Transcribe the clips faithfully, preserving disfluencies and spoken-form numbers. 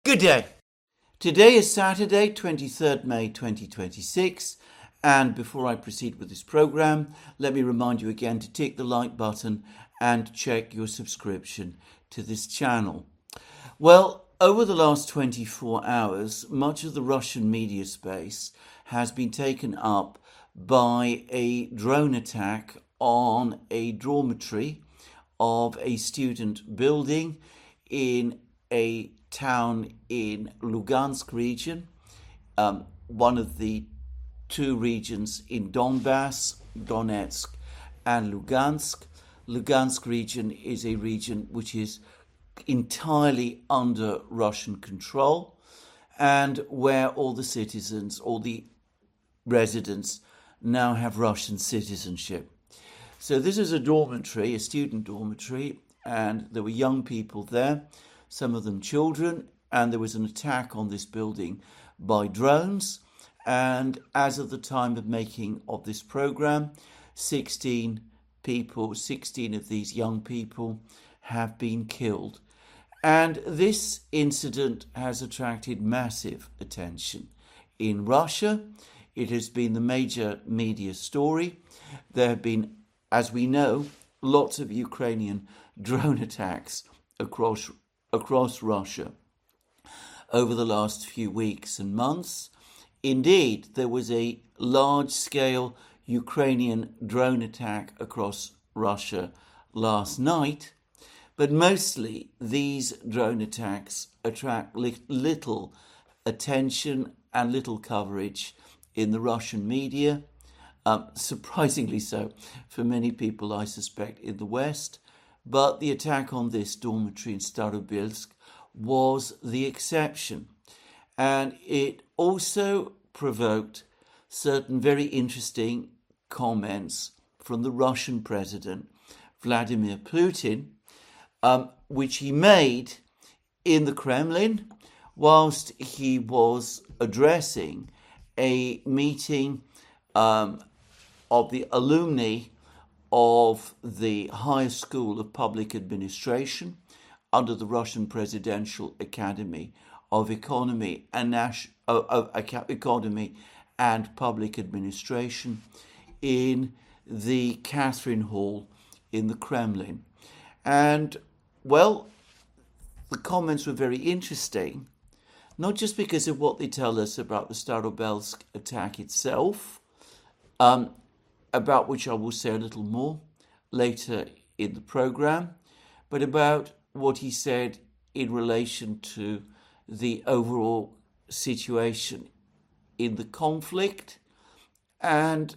Good day. Today is Saturday, twenty-third May twenty twenty-six, and before I proceed with this program, let me remind you again to tick the like button and check your subscription to this channel. Well, over the last twenty-four hours, much of the Russian media space has been taken up by a drone attack on a dormitory of a student building in a town in Lugansk region, um, one of the two regions in Donbass, Donetsk and Lugansk. Lugansk region is a region which is entirely under Russian control and where all the citizens, all the residents now have Russian citizenship. So this is a dormitory, a student dormitory, and there were young people there, some of them children, and there was an attack on this building by drones. And as of the time of making of this program, sixteen people, sixteen of these young people have been killed. And this incident has attracted massive attention in Russia. It has been the major media story. There have been, as we know, lots of Ukrainian drone attacks across across Russia over the last few weeks and months. Indeed, there was a large-scale Ukrainian drone attack across Russia last night, but mostly these drone attacks attract li- little attention and little coverage in the Russian media, um, surprisingly so for many people, I suspect, in the West. But the attack on this dormitory in Starobelsk was the exception. And it also provoked certain very interesting comments from the Russian president, Vladimir Putin, um, which he made in the Kremlin whilst he was addressing a meeting um, of the alumni of the Higher School of Public Administration under the Russian Presidential Academy of Economy and Nas- of, of Economy and Public Administration in the Catherine Hall in the Kremlin. And, well, the comments were very interesting, not just because of what they tell us about the Starobelsk attack itself, um, about which I will say a little more later in the program, but about what he said in relation to the overall situation in the conflict. And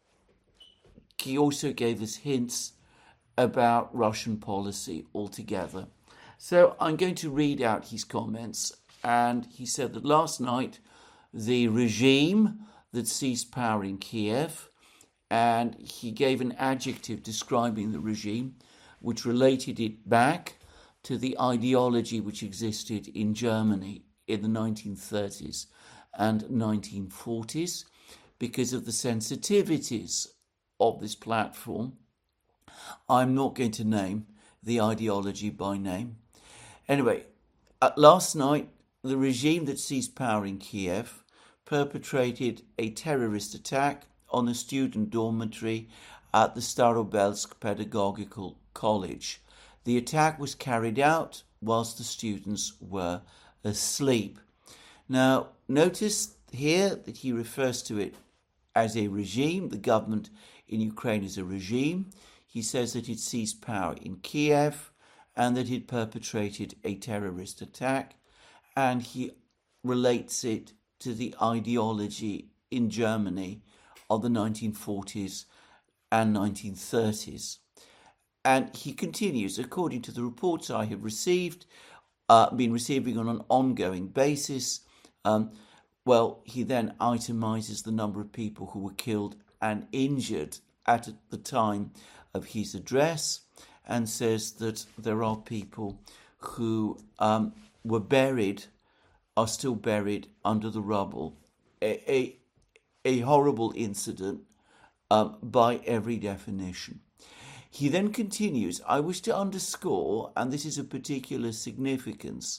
he also gave us hints about Russian policy altogether. So I'm going to read out his comments. And he said that last night the regime that seized power in Kiev, and he gave an adjective describing the regime, which related it back to the ideology which existed in Germany in the nineteen thirties and nineteen forties, because of the sensitivities of this platform. I'm not going to name the ideology by name. Anyway, uh, last night, the regime that seized power in Kiev perpetrated a terrorist attack on a student dormitory at the Starobelsk Pedagogical College. The attack was carried out whilst the students were asleep. Now, notice here that he refers to it as a regime. The government in Ukraine is a regime. He says that it seized power in Kiev and that it perpetrated a terrorist attack, and he relates it to the ideology in Germany of the nineteen forties and nineteen thirties. And he continues, according to the reports I have received, uh, been receiving on an ongoing basis, um, well, he then itemizes the number of people who were killed and injured at the time of his address, and says that there are people who um, were buried, are still buried under the rubble. A, a, a horrible incident um, by every definition. He then continues, I wish to underscore, and this is of particular significance,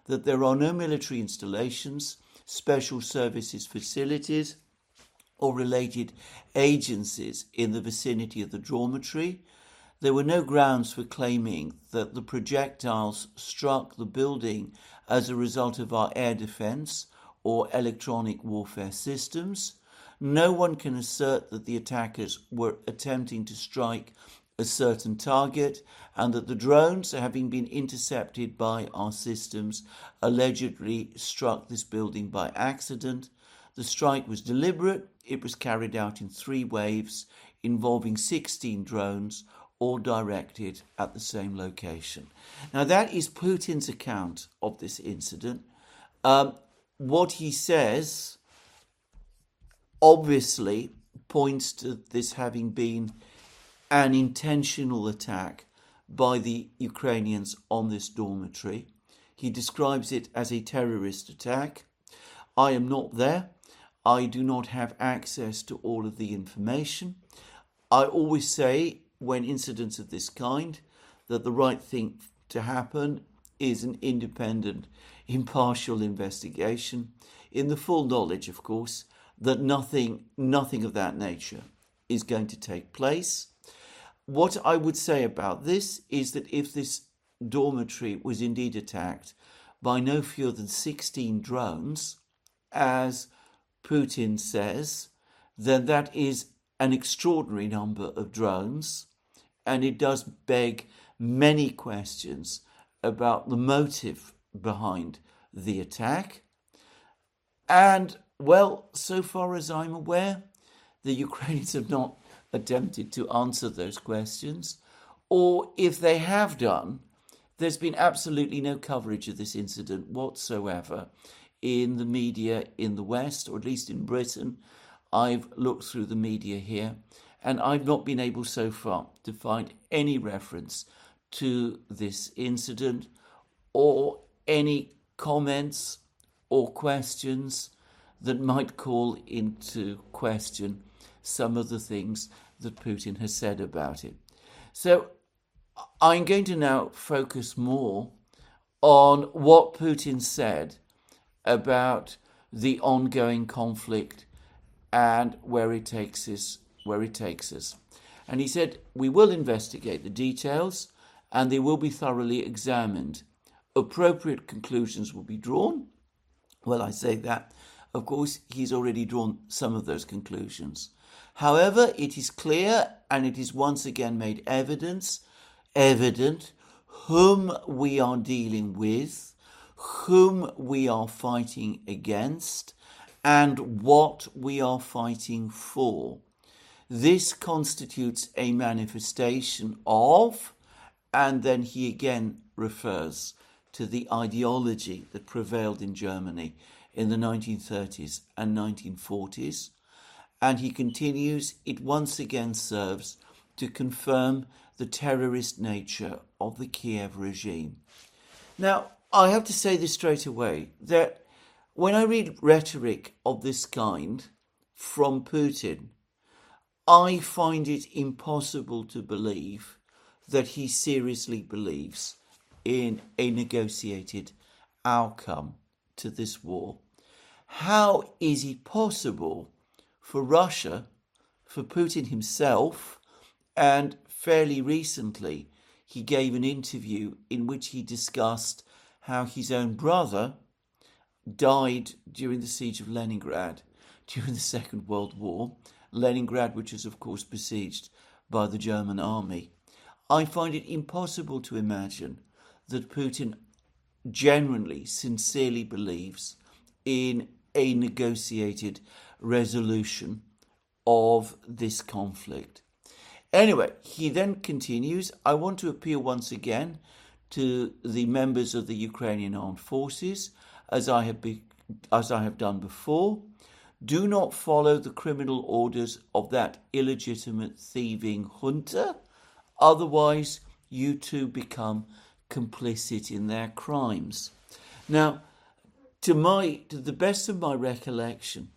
that there are no military installations, special services facilities, or related agencies in the vicinity of the dormitory. There were no grounds for claiming that the projectiles struck the building as a result of our air defence or electronic warfare systems. No one can assert that the attackers were attempting to strike a certain target and that the drones, having been intercepted by our systems, allegedly struck this building by accident. The strike was deliberate. It was carried out in three waves involving sixteen drones, all directed at the same location. Now, that is Putin's account of this incident. Um, what he says obviously points to this having been an intentional attack by the Ukrainians on this dormitory. He describes it as a terrorist attack. I am not there. I do not have access to all of the information. I always say, when incidents of this kind, that the right thing to happen is an independent, impartial investigation, in the full knowledge, of course, that nothing, nothing of that nature is going to take place. What I would say about this is that if this dormitory was indeed attacked by no fewer than sixteen drones, as Putin says, then that is an extraordinary number of drones, and it does beg many questions about the motive behind the attack. And, well, so far as I'm aware, the Ukrainians have not attempted to answer those questions, or if they have done, there's been absolutely no coverage of this incident whatsoever in the media in the West, or at least in Britain. I've looked through the media here, and I've not been able so far to find any reference to this incident or any comments or questions that might call into question some of the things that Putin has said about it. So I'm going to now focus more on what Putin said about the ongoing conflict and where it takes us, where it takes us. And he said, we will investigate the details and they will be thoroughly examined. Appropriate conclusions will be drawn. Well, I say that. Of course, he's already drawn some of those conclusions. However, it is clear, and it is once again made evidence, evident whom we are dealing with, whom we are fighting against, and what we are fighting for. This constitutes a manifestation of, and then he again refers to the ideology that prevailed in Germany in the nineteen thirties and nineteen forties. And he continues, it once again serves to confirm the terrorist nature of the Kiev regime. Now, I have to say this straight away, that when I read rhetoric of this kind from Putin, I find it impossible to believe that he seriously believes in a negotiated outcome to this war. How is it possible for Russia, for Putin himself, and fairly recently he gave an interview in which he discussed how his own brother died during the siege of Leningrad during the Second World War, Leningrad which was of course besieged by the German army. I find it impossible to imagine that Putin genuinely, sincerely believes in a negotiated resolution of this conflict. Anyway, he then continues, I want to appeal once again to the members of the Ukrainian armed forces, as I have be, as I have done before. Do not follow the criminal orders of that illegitimate thieving junta, otherwise you too become complicit in their crimes. Now, to my, to the best of my recollection,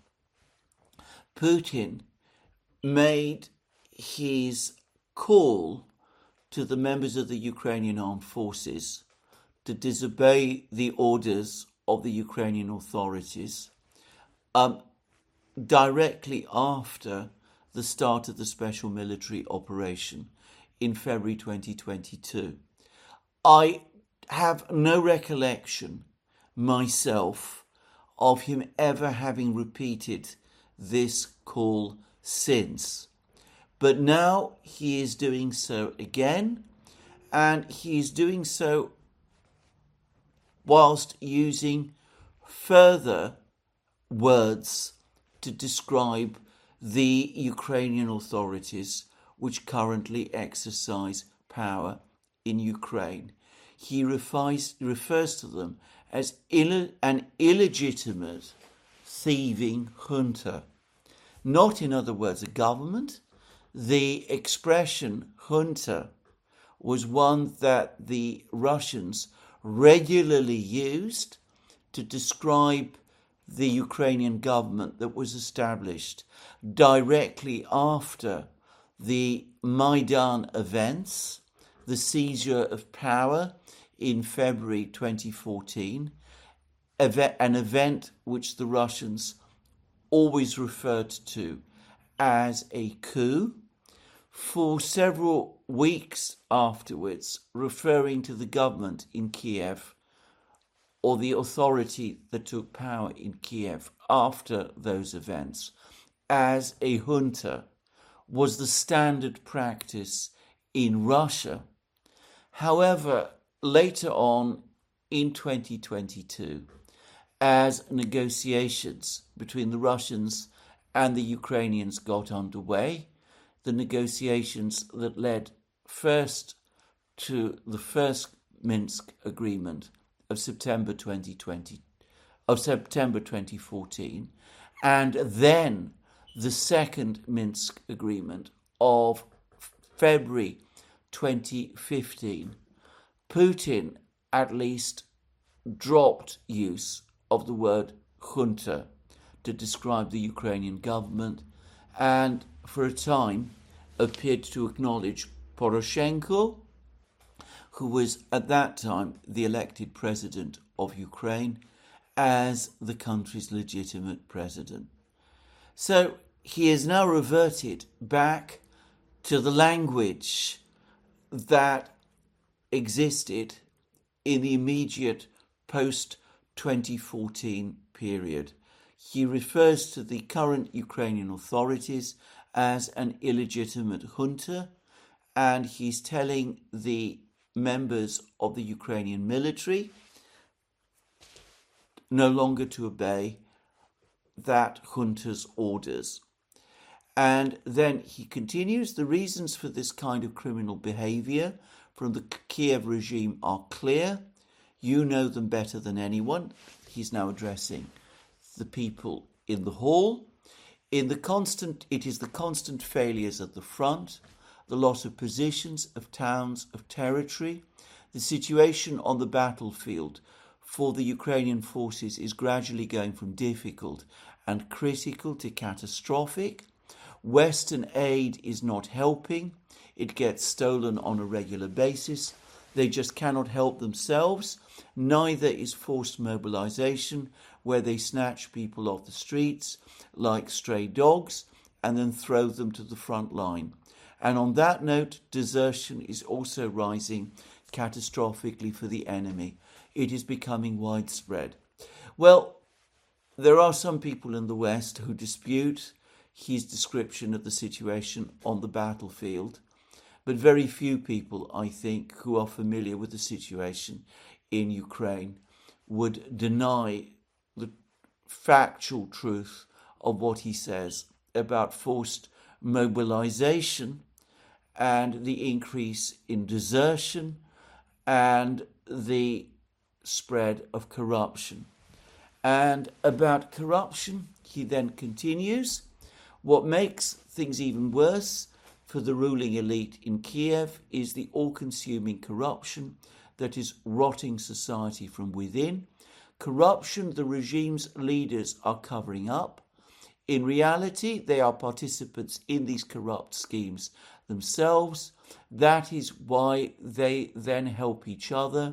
Putin made his call to the members of the Ukrainian armed forces to disobey the orders of the Ukrainian authorities um, directly after the start of the special military operation in February twenty twenty-two. I have no recollection myself of him ever having repeated this call since. But now he is doing so again, and he is doing so whilst using further words to describe the Ukrainian authorities which currently exercise power in Ukraine. He refers, refers to them as Ill, an illegitimate thieving junta. Not, in other words, a government. The expression junta was one that the Russians regularly used to describe the Ukrainian government that was established directly after the Maidan events, the seizure of power in February twenty fourteen, an event which the Russians always referred to as a coup, for several weeks afterwards, referring to the government in Kiev or the authority that took power in Kiev after those events as a junta, was the standard practice in Russia. However, later on in twenty twenty-two, as negotiations between the Russians and the Ukrainians got underway, the negotiations that led first to the first Minsk agreement of September twenty twenty, of September twenty fourteen, and then the second Minsk agreement of February twenty fifteen, Putin at least dropped use of the word junta to describe the Ukrainian government, and for a time appeared to acknowledge Poroshenko, who was at that time the elected president of Ukraine, as the country's legitimate president. So he has now reverted back to the language that existed in the immediate post twenty fourteen period. He refers to the current Ukrainian authorities as an illegitimate junta, and he's telling the members of the Ukrainian military no longer to obey that junta's orders. And then he continues, the reasons for this kind of criminal behavior from the Kiev regime are clear. You know them better than anyone. He's now addressing the people in the hall. In the constant, it is the constant failures at the front, the loss of positions, of towns, of territory. The situation on the battlefield for the Ukrainian forces is gradually going from difficult and critical to catastrophic. Western aid is not helping. It gets stolen on a regular basis. They just cannot help themselves. Neither is forced mobilization, where they snatch people off the streets like stray dogs and then throw them to the front line. And on that note, desertion is also rising catastrophically for the enemy. It is becoming widespread. Well, there are some people in the West who dispute his description of the situation on the battlefield, but very few people, I think, who are familiar with the situation in Ukraine would deny the factual truth of what he says about forced mobilization and the increase in desertion and the spread of corruption. And about corruption, he then continues, what makes things even worse for the ruling elite in Kiev is the all-consuming corruption that is rotting society from within. Corruption the regime's leaders are covering up. In reality, they are participants in these corrupt schemes themselves. That is why they then help each other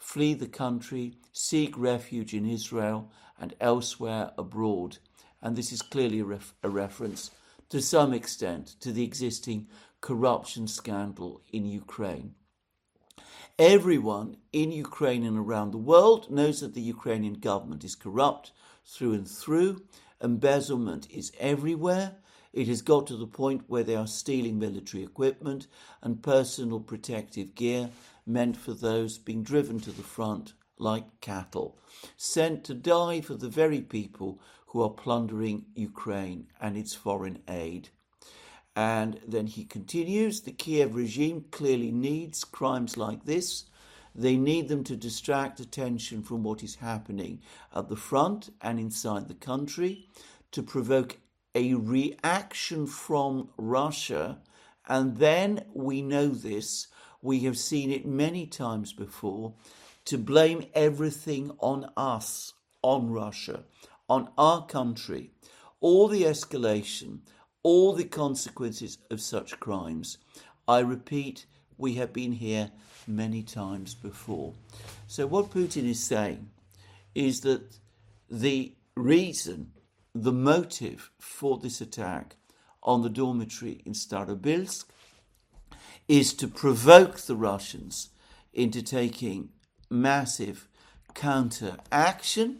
flee the country, seek refuge in Israel and elsewhere abroad. And this is clearly a, ref- a reference to some extent to the existing corruption scandal in Ukraine. Everyone in Ukraine and around the world knows that the Ukrainian government is corrupt through and through. Embezzlement is everywhere. It has got to the point where they are stealing military equipment and personal protective gear meant for those being driven to the front like cattle, sent to die for the very people who are plundering Ukraine and its foreign aid. And then he continues, the Kiev regime clearly needs crimes like this. They need them to distract attention from what is happening at the front and inside the country, to provoke a reaction from Russia. And then we know this, we have seen it many times before, to blame everything on us, on Russia, on our country, all the escalation, all the consequences of such crimes. I repeat, we have been here many times before. So what Putin is saying is that the reason, the motive for this attack on the dormitory in Starobilsk is to provoke the Russians into taking massive counter action,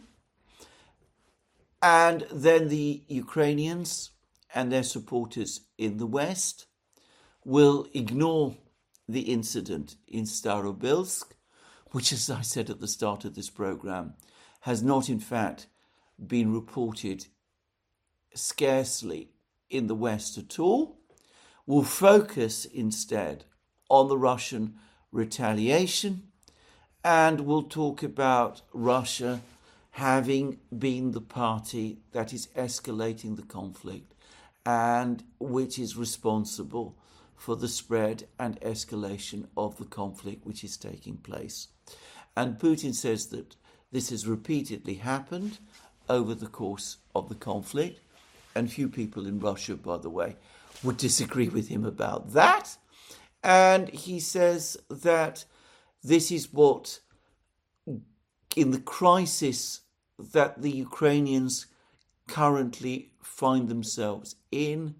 and then the Ukrainians and their supporters in the West will ignore the incident in Starobilsk, which, as I said at the start of this program, has not in fact been reported scarcely in the West at all, will focus instead on the Russian retaliation, and will talk about Russia having been the party that is escalating the conflict and which is responsible for the spread and escalation of the conflict which is taking place. And Putin says that this has repeatedly happened over the course of the conflict, and few people in Russia, by the way, would disagree with him about that. And he says that this is what, in the crisis that the Ukrainians currently find themselves in,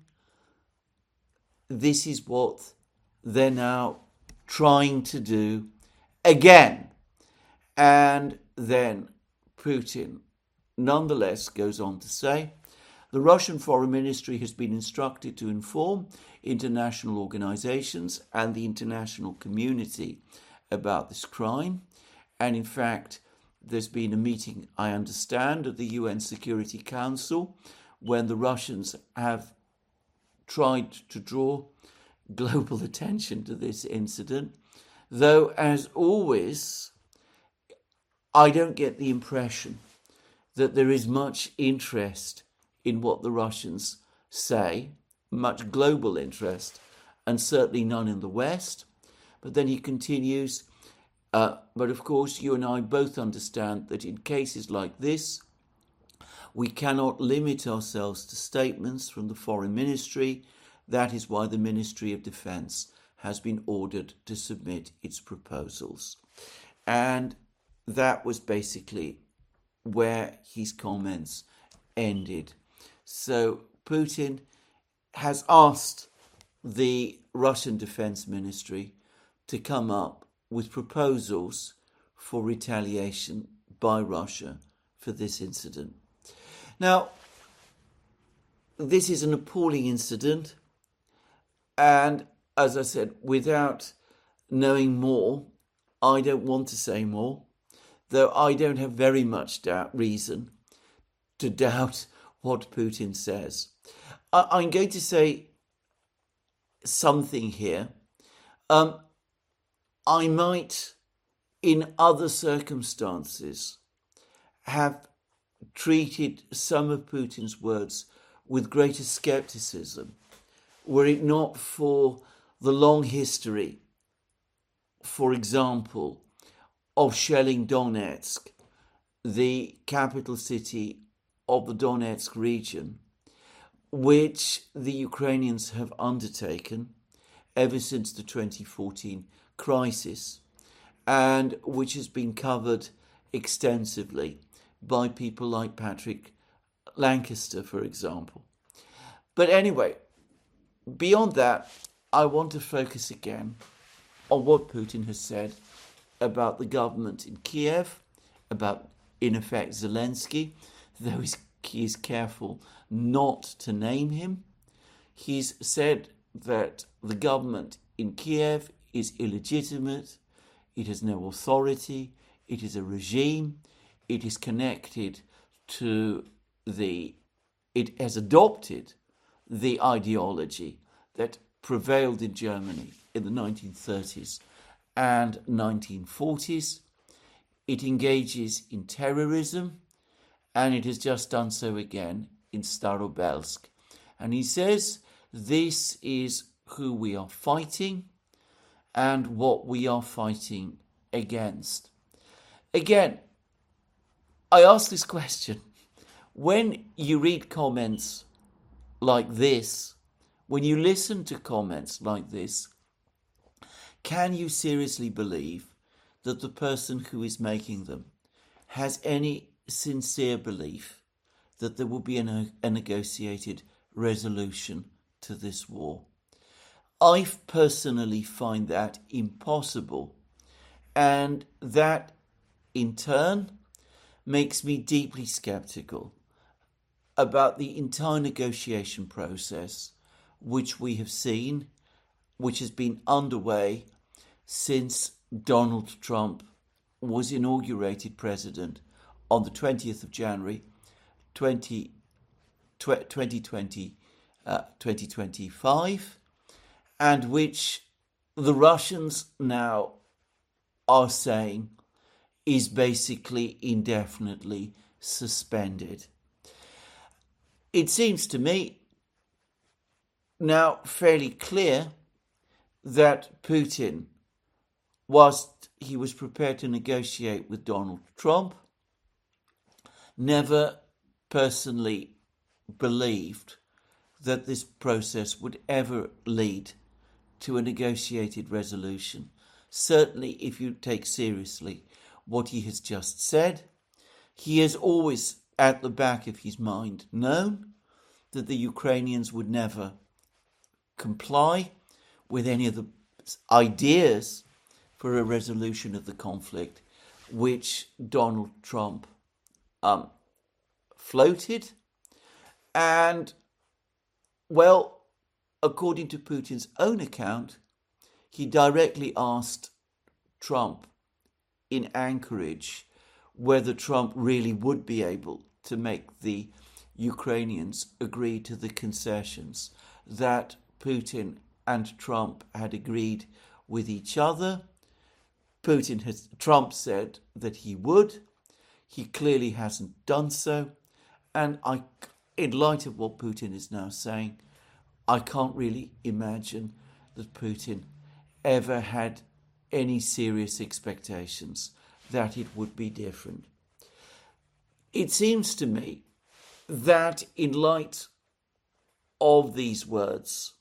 this is what they're now trying to do again. And then Putin nonetheless goes on to say, the Russian Foreign Ministry has been instructed to inform international organizations and the international community about this crime. And in fact, there's been a meeting, I understand, at the U N Security Council when the Russians have tried to draw global attention to this incident. Though, as always, I don't get the impression that there is much interest in what the Russians say, much global interest, and certainly none in the West. But then he continues, uh, but of course you and I both understand that in cases like this, we cannot limit ourselves to statements from the Foreign Ministry. That is why the Ministry of Defence has been ordered to submit its proposals. And that was basically where his comments ended. So Putin has asked the Russian Defense Ministry to come up with proposals for retaliation by Russia for this incident. Now, this is an appalling incident, and as I said, without knowing more, I don't want to say more, though I don't have very much doubt, reason to doubt what Putin says. I, I'm going to say something here. Um, I might, in other circumstances, have treated some of Putin's words with greater skepticism, were it not for the long history, for example, of shelling Donetsk, the capital city of the Donetsk region, which the Ukrainians have undertaken ever since the twenty fourteen crisis. and which has been covered extensively by people like Patrick Lancaster, for example. But anyway, beyond that, I want to focus again on what Putin has said about the government in Kiev, about, in effect, Zelensky, though he is careful not to name him. He's said that the government in Kiev is illegitimate, it has no authority, it is a regime, it is connected to the, it has adopted the ideology that prevailed in Germany in the nineteen thirties and nineteen forties. It engages in terrorism, and it has just done so again in Starobelsk. And he says this is who we are fighting and what we are fighting against. Again, I ask this question. When you read comments like this, when you listen to comments like this, can you seriously believe that the person who is making them has any sincere belief that there will be a, a negotiated resolution to this war? I personally find that impossible, and that in turn makes me deeply sceptical about the entire negotiation process which we have seen, which has been underway since Donald Trump was inaugurated president on the twentieth of January twenty twenty, uh, twenty twenty-five, and which the Russians now are saying is basically indefinitely suspended. It seems to me now fairly clear that Putin, whilst he was prepared to negotiate with Donald Trump, never personally believed that this process would ever lead to a negotiated resolution. Certainly, if you take seriously what he has just said, he has always at the back of his mind known that the Ukrainians would never comply with any of the ideas for a resolution of the conflict which Donald Trump um, floated. And, well, according to Putin's own account, he directly asked Trump in Anchorage whether Trump really would be able to make the Ukrainians agree to the concessions that Putin and Trump had agreed with each other. Putin has, Trump said that he would. He clearly hasn't done so. And I, in light of what Putin is now saying, I can't really imagine that Putin ever had any serious expectations that it would be different. It seems to me that in light of these words,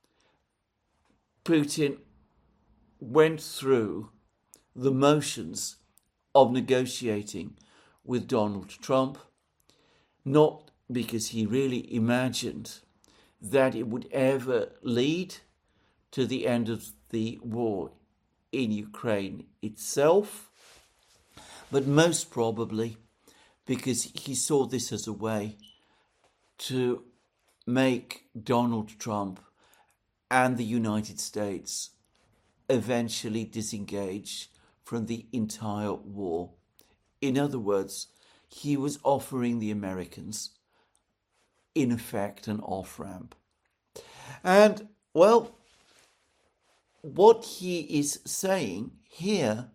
Putin went through the motions of negotiating with Donald Trump, not because he really imagined that it would ever lead to the end of the war in Ukraine itself, but most probably because he saw this as a way to make Donald Trump and the United States eventually disengage from the entire war. In other words, he was offering the Americans, in effect, an off-ramp. And, well, what he is saying here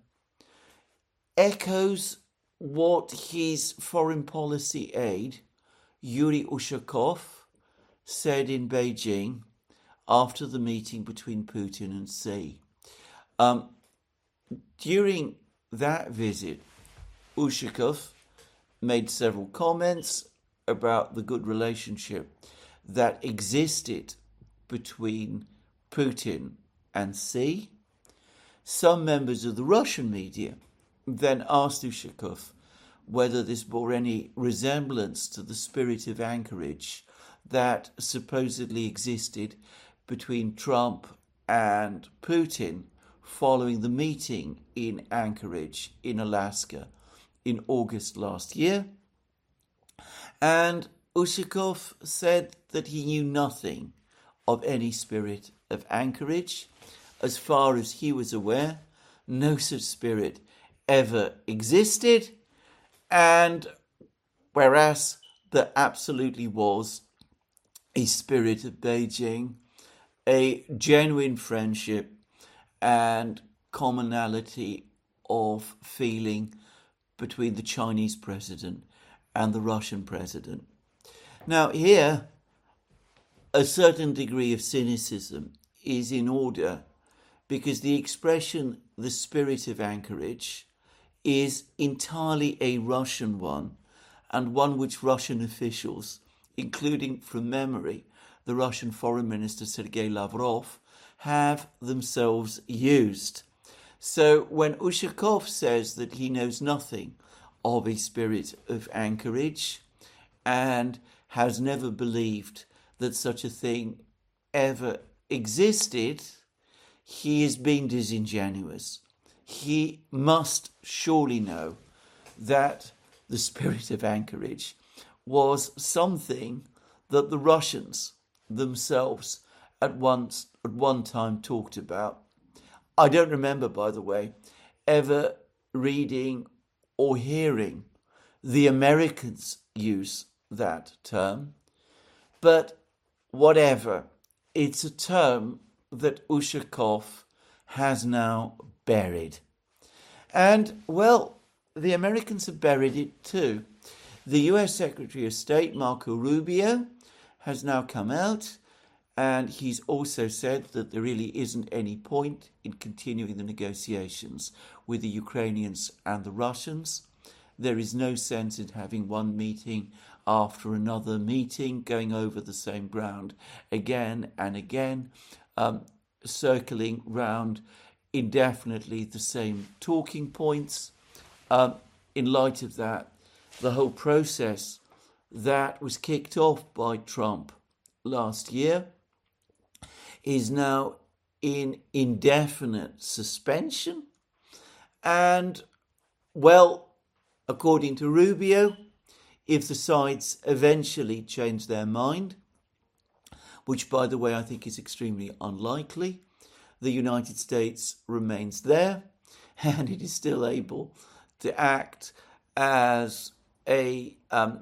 echoes what his foreign policy aide, Yuri Ushakov, said in Beijing after the meeting between Putin and Xi. Um, during that visit, Ushakov made several comments about the good relationship that existed between Putin and Xi, some members of the Russian media then asked Ushakov whether this bore any resemblance to the spirit of anchorage that supposedly existed between Trump and Putin following the meeting in Anchorage in Alaska in August last year. And Ushakov said that he knew nothing of any spirit of anchorage. As far as he was aware, no such spirit ever existed, and whereas there absolutely was a spirit of Beijing, a genuine friendship and commonality of feeling between the Chinese president and the Russian president. Now here, a certain degree of cynicism is in order, because the expression the spirit of anchorage is entirely a Russian one, and one which Russian officials, including from memory the Russian Foreign Minister Sergei Lavrov, have themselves used. So when Ushakov says that he knows nothing of a spirit of anchorage and has never believed that such a thing ever existed, he is being disingenuous. He must surely know that the spirit of anchorage was something that the Russians themselves at once at one time talked about. I don't remember, by the way, ever reading or hearing the Americans use that term, but whatever, it's a term that Ushakov has now buried. And, well, the Americans have buried it too. The U S Secretary of State, Marco Rubio, has now come out, and he's also said that there really isn't any point in continuing the negotiations with the Ukrainians and the Russians. There is no sense in having one meeting after another meeting, going over the same ground again and again, um, circling round indefinitely the same talking points. Um, in light of that, the whole process that was kicked off by Trump last year is now in indefinite suspension. And, well, according to Rubio, if the sides eventually change their mind, which, by the way, I think is extremely unlikely, the United States remains there, and it is still able to act as a um,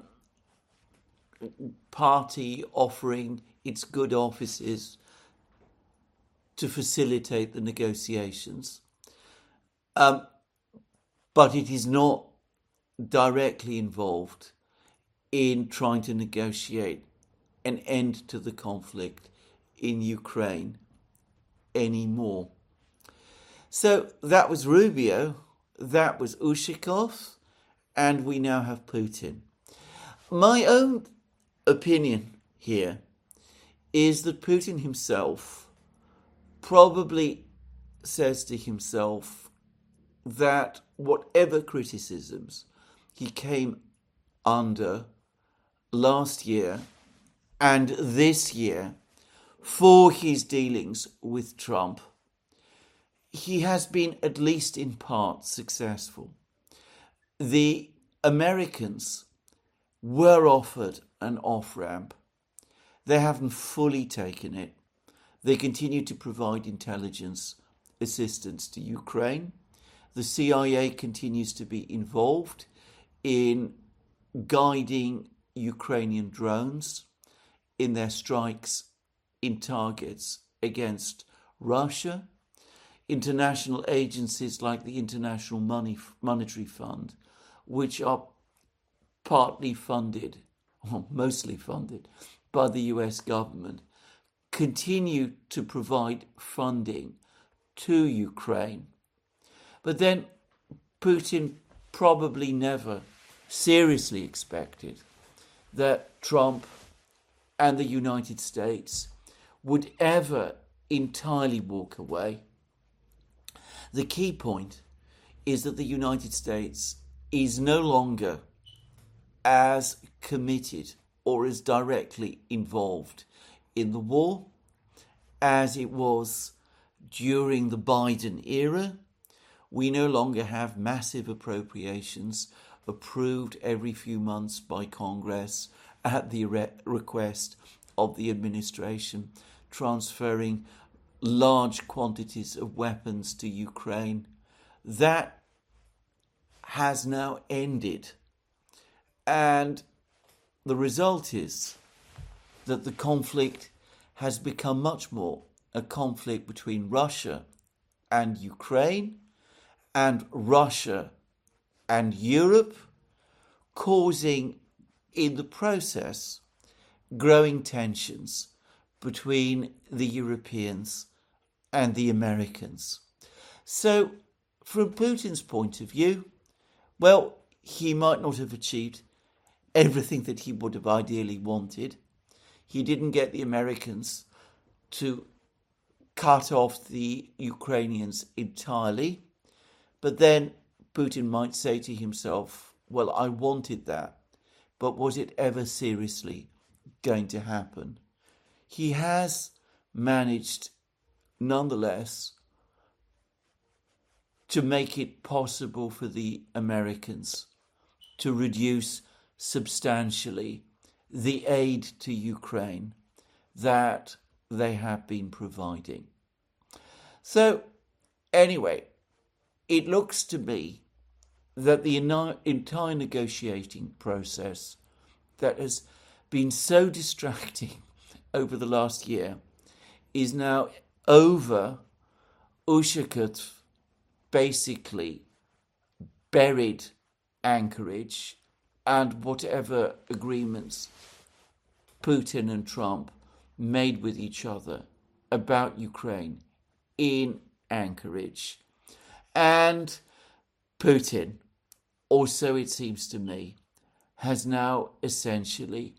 party offering its good offices to facilitate the negotiations. Um, but it is not directly involved in trying to negotiate an end to the conflict in Ukraine anymore. So that was Rubio, that was Ushakov, and we now have Putin. My own opinion here is that Putin himself probably says to himself that whatever criticisms he came under last year and this year for his dealings with Trump, he has been at least in part successful. The Americans were offered an off-ramp. They haven't fully taken it. They continue to provide intelligence assistance to Ukraine. The C I A continues to be involved in guiding Ukrainian drones in their strikes in targets against Russia. International agencies like the International Money, Monetary Fund, which are partly funded, or mostly funded, by the U S government, continue to provide funding to Ukraine. But then Putin probably never seriously expected that Trump and the United States would ever entirely walk away. The key point is that the United States is no longer as committed or as directly involved in the war as it was during the Biden era. We no longer have massive appropriations approved every few months by Congress at the re- request of the administration, transferring large quantities of weapons to Ukraine. That has now ended. And the result is that the conflict has become much more a conflict between Russia and Ukraine, and Russia and Europe, causing in the process growing tensions between the Europeans and the Americans. So from Putin's point of view, well, he might not have achieved everything that he would have ideally wanted. He didn't get the Americans to cut off the Ukrainians entirely. But then Putin might say to himself, well, I wanted that, but was it ever seriously going to happen? He has managed, nonetheless, to make it possible for the Americans to reduce substantially the aid to Ukraine that they have been providing. So, anyway, it looks to me that the entire negotiating process that has been so distracting over the last year is now over. Ushakov basically buried Anchorage and whatever agreements Putin and Trump made with each other about Ukraine in Anchorage. And Putin also, it seems to me, has now essentially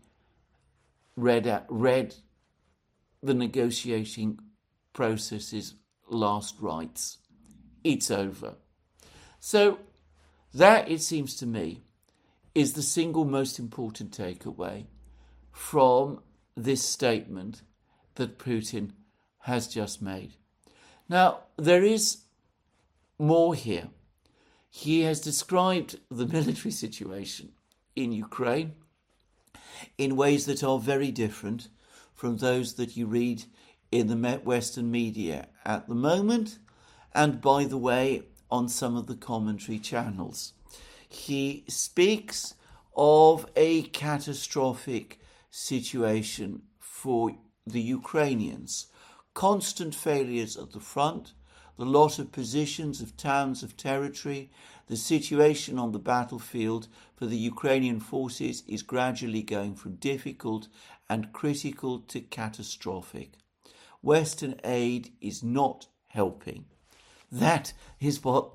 read, out, read the negotiating process's last rites. It's over. So that, it seems to me, is the single most important takeaway from this statement that Putin has just made. Now, there is more here. He has described the military situation in Ukraine in ways that are very different from those that you read in the Western media at the moment, and by the way, on some of the commentary channels. He speaks of a catastrophic situation for the Ukrainians, constant failures at the front, the loss of positions of towns of territory, the situation on the battlefield for the Ukrainian forces is gradually going from difficult and critical to catastrophic. Western aid is not helping. That is what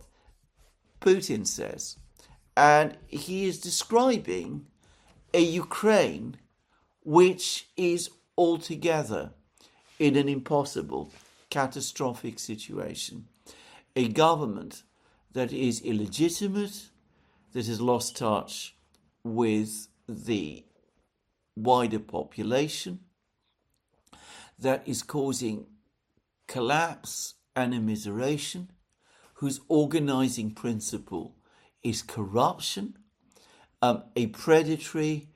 Putin says. And he is describing a Ukraine which is altogether in an impossible, catastrophic situation. A government that is illegitimate, that has lost touch with the wider population, that is causing collapse and immiseration, whose organizing principle is corruption, um, a predatory,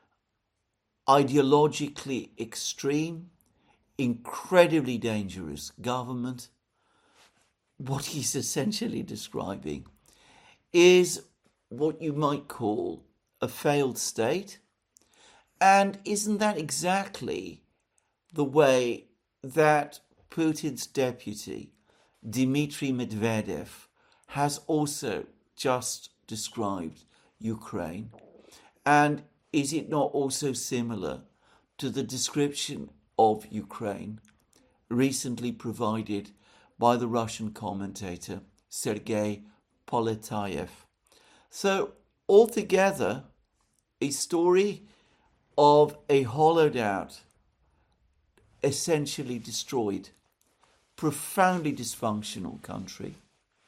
ideologically extreme, incredibly dangerous government. What he's essentially describing is what you might call a failed state. And isn't that exactly the way that Putin's deputy, Dmitry Medvedev, has also just described Ukraine? And is it not also similar to the description of Ukraine recently provided by the Russian commentator Sergei Poletayev? So altogether, a story of a hollowed out, essentially destroyed, profoundly dysfunctional country,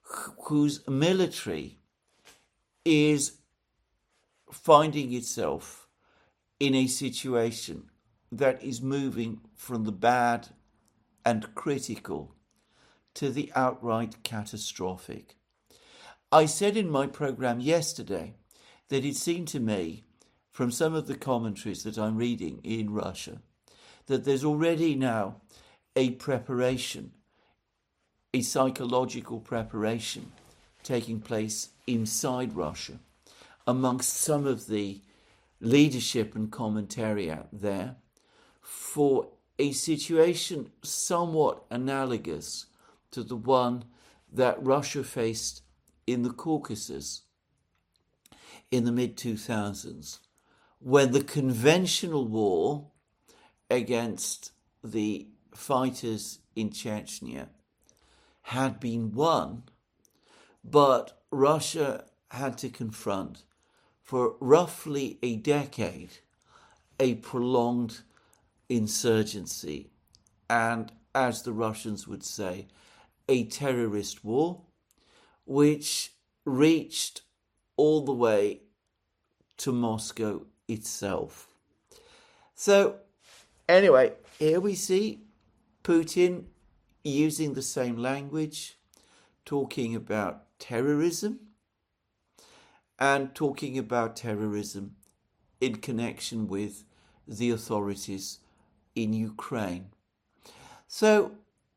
whose military is finding itself in a situation that is moving from the bad and critical to the outright catastrophic. I said in my program yesterday that it seemed to me, from some of the commentaries that I'm reading in Russia, that there's already now a preparation, a psychological preparation taking place inside Russia amongst some of the leadership and commentary out there for a situation somewhat analogous to the one that Russia faced in the Caucasus in the mid two thousands, when the conventional war against the fighters in Chechnya had been won, but Russia had to confront for roughly a decade a prolonged insurgency and, as the Russians would say, a terrorist war, which reached all the way to Moscow itself. So, anyway, here we see Putin using the same language, talking about terrorism, and talking about terrorism in connection with the authorities in Ukraine. So,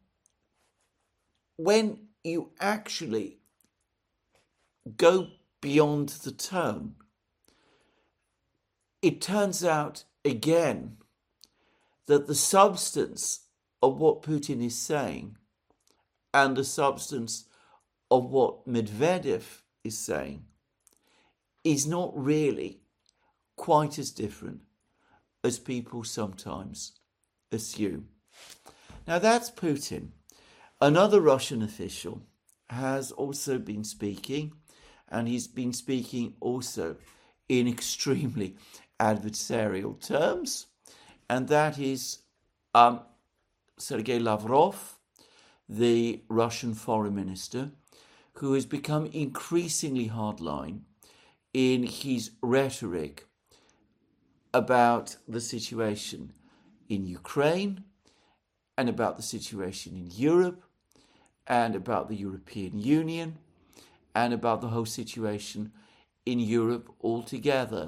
when you actually go beyond the tone, it turns out again that the substance of what Putin is saying and the substance of what Medvedev is saying is not really quite as different as people sometimes assume. Now that's Putin. Another Russian official has also been speaking, and he's been speaking also in extremely adversarial terms, and that is um, Sergei Lavrov, the Russian foreign minister, who has become increasingly hardline in his rhetoric about the situation in Ukraine and about the situation in Europe and about the European Union and about the whole situation in Europe altogether.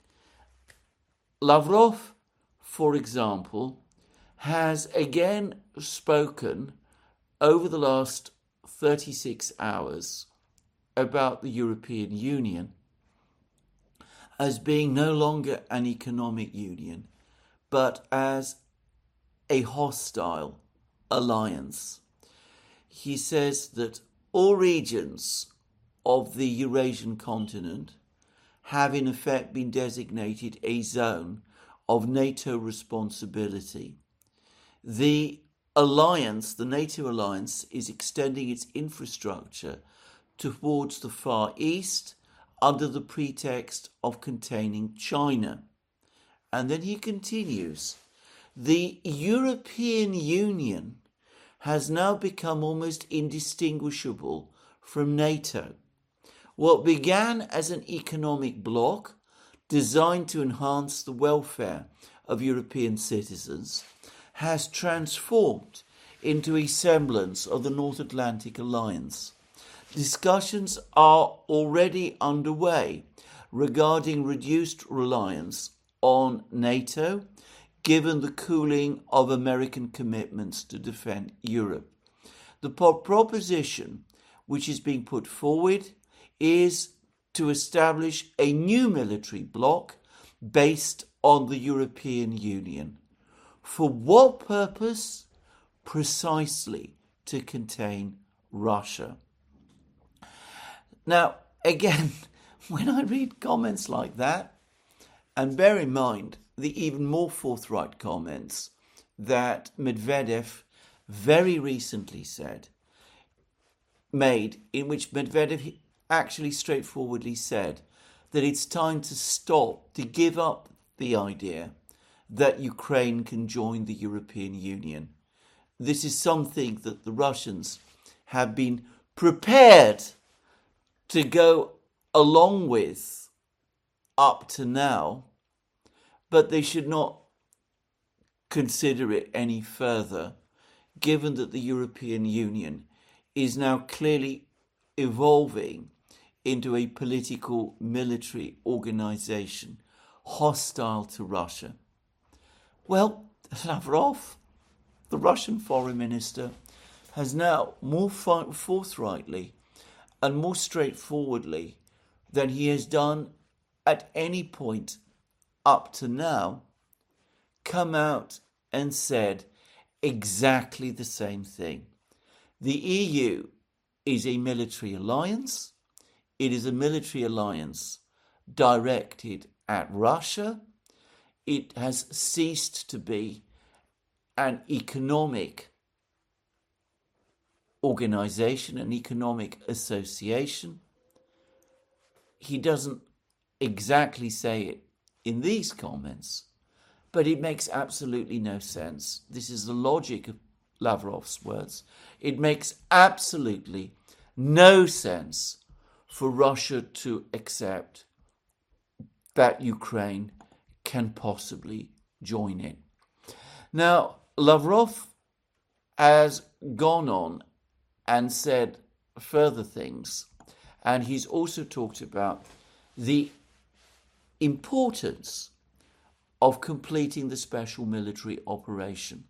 Lavrov, for example, has again spoken over the last thirty-six hours about the European Union as being no longer an economic union, but as a hostile alliance. He says that all regions of the Eurasian continent have in effect been designated a zone of NATO responsibility. The alliance, the NATO alliance, is extending its infrastructure towards the Far East under the pretext of containing China. And then he continues, the European Union has now become almost indistinguishable from NATO. What began as an economic bloc designed to enhance the welfare of European citizens has transformed into a semblance of the North Atlantic Alliance. Discussions are already underway regarding reduced reliance on NATO, given the cooling of American commitments to defend Europe. The proposition which is being put forward is to establish a new military bloc based on the European Union. For what purpose? Precisely to contain Russia. Now, again, when I read comments like that, and bear in mind the even more forthright comments that Medvedev very recently said, made, in which Medvedev actually straightforwardly said that it's time to stop, to give up the idea that Ukraine can join the European Union. This is something that the Russians have been prepared to go along with up to now, but they should not consider it any further, given that the European Union is now clearly evolving into a political military organization hostile to Russia. Well, Lavrov, the Russian foreign minister, has now more forthrightly and more straightforwardly than he has done at any point up to now come out and said exactly the same thing. The E U is a military alliance. It is a military alliance directed at Russia. It has ceased to be an economic organization, an economic association. He doesn't exactly say it in these comments, but it makes absolutely no sense. This is the logic of Lavrov's words. It makes absolutely no sense for Russia to accept that Ukraine can possibly join in. Now, Lavrov has gone on and said further things, and he's also talked about the importance of completing the special military operation.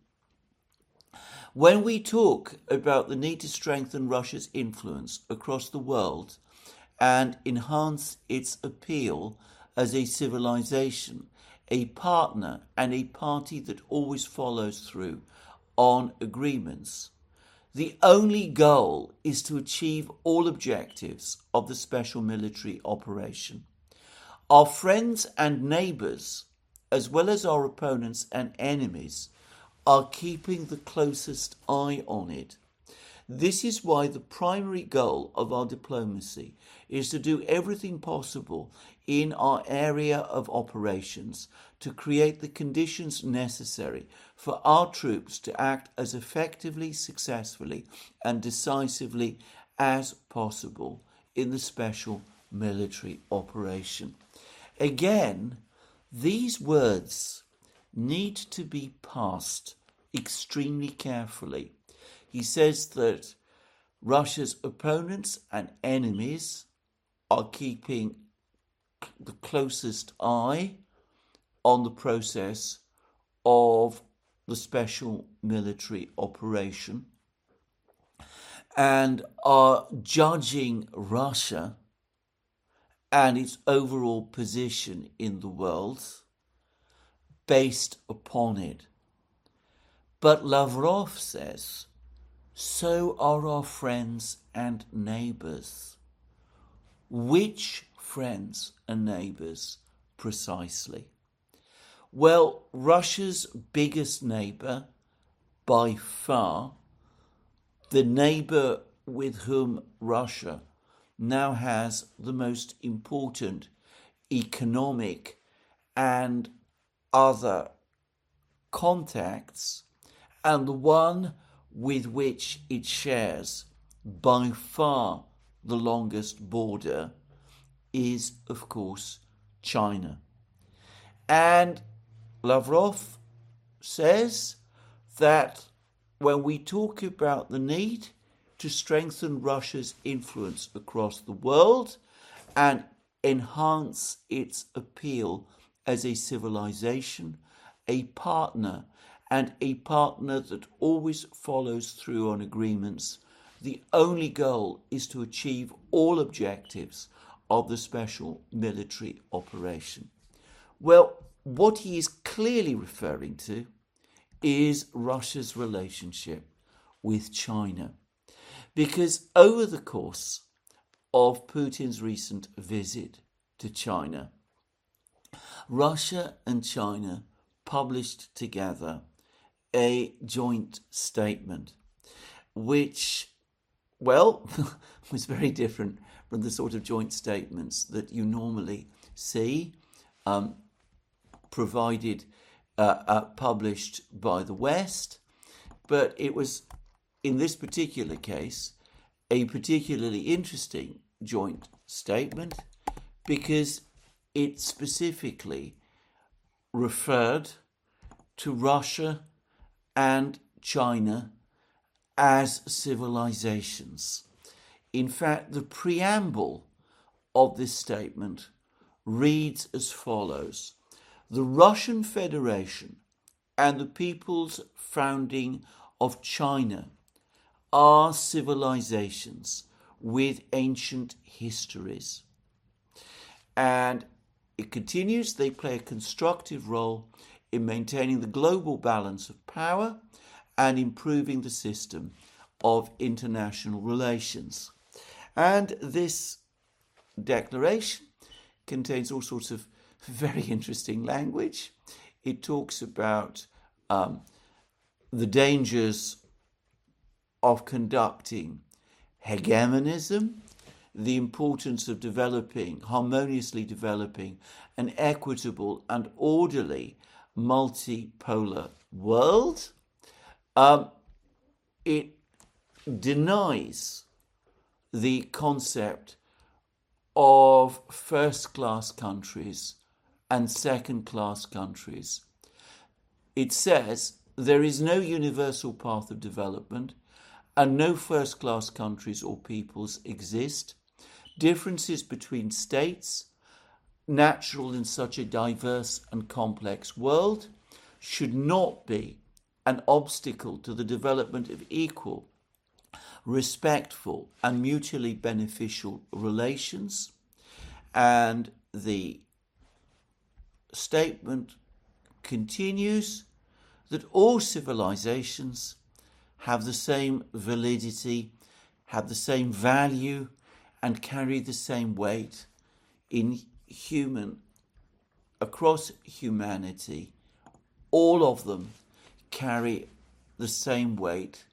When we talk about the need to strengthen Russia's influence across the world and enhance its appeal as a civilization, a partner and a party that always follows through on agreements, the only goal is to achieve all objectives of the special military operation. Our friends and neighbours, as well as our opponents and enemies, are keeping the closest eye on it. This is why the primary goal of our diplomacy is to do everything possible in our area of operations to create the conditions necessary for our troops to act as effectively, successfully, and decisively as possible in the special military operation. Again, these words need to be parsed extremely carefully. He says that Russia's opponents and enemies are keeping the closest eye on the process of the special military operation and are judging Russia and its overall position in the world based upon it. But Lavrov says, so are our friends and neighbours. Which friends and neighbours precisely? Well, Russia's biggest neighbour, by far, the neighbour with whom Russia now has the most important economic and other contacts, and the one with which it shares by far the longest border, is, of course, China. And Lavrov says that when we talk about the need to strengthen Russia's influence across the world and enhance its appeal as a civilization, a partner, and a partner that always follows through on agreements, the only goal is to achieve all objectives of the special military operation. Well, what he is clearly referring to is Russia's relationship with China. Because over the course of Putin's recent visit to China, Russia and China published together a joint statement, which, well, was very different from the sort of joint statements that you normally see um, provided, uh, uh, published by the West. But it was, in this particular case, a particularly interesting joint statement because it specifically referred to Russia and China as civilizations. In fact, the preamble of this statement reads as follows: "The Russian Federation and the people's founding of China are civilizations with ancient histories." And it continues, "They play a constructive role in maintaining the global balance of power and improving the system of international relations." And this declaration contains all sorts of very interesting language. It talks about um, the dangers of conducting hegemonism, the importance of developing, harmoniously developing an equitable and orderly multipolar world. Um, it denies the concept of first-class countries and second-class countries. It says there is no universal path of development and no first-class countries or peoples exist. Differences between states, natural in such a diverse and complex world, should not be an obstacle to the development of equal, respectful, and mutually beneficial relations. And the statement continues that all civilizations have the same validity, have the same value, and carry the same weight in human, across humanity. All of them carry the same weight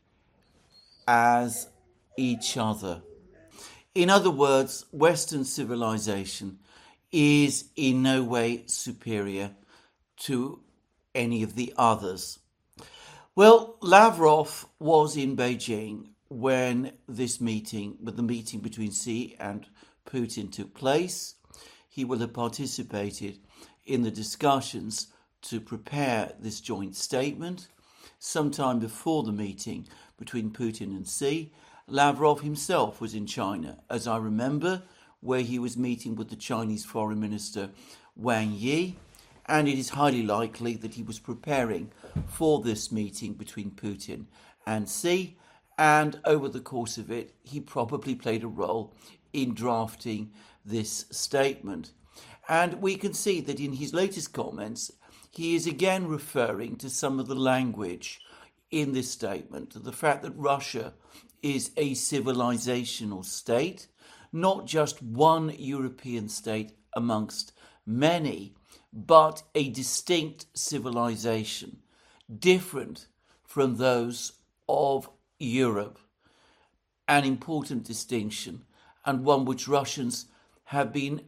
as each other. In other words, Western civilization is in no way superior to any of the others. Well, Lavrov was in Beijing when this meeting, when the meeting between Xi and Putin took place. He will have participated in the discussions to prepare this joint statement. Sometime before the meeting between Putin and Xi, Lavrov himself was in China, as I remember, where he was meeting with the Chinese Foreign Minister Wang Yi, and it is highly likely that he was preparing for this meeting between Putin and Xi, and over the course of it, he probably played a role in drafting this statement. And we can see that in his latest comments, he is again referring to some of the language in this statement, to the fact that Russia is a civilizational state, not just one European state amongst many, but a distinct civilization, different from those of Europe. An important distinction, and one which Russians have been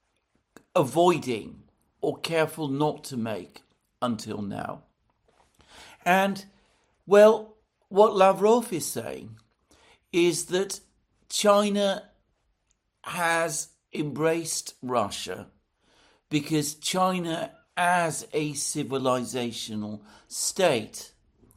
avoiding or careful not to make until now. And, well, what Lavrov is saying is that China has embraced Russia because China, as a civilizational state,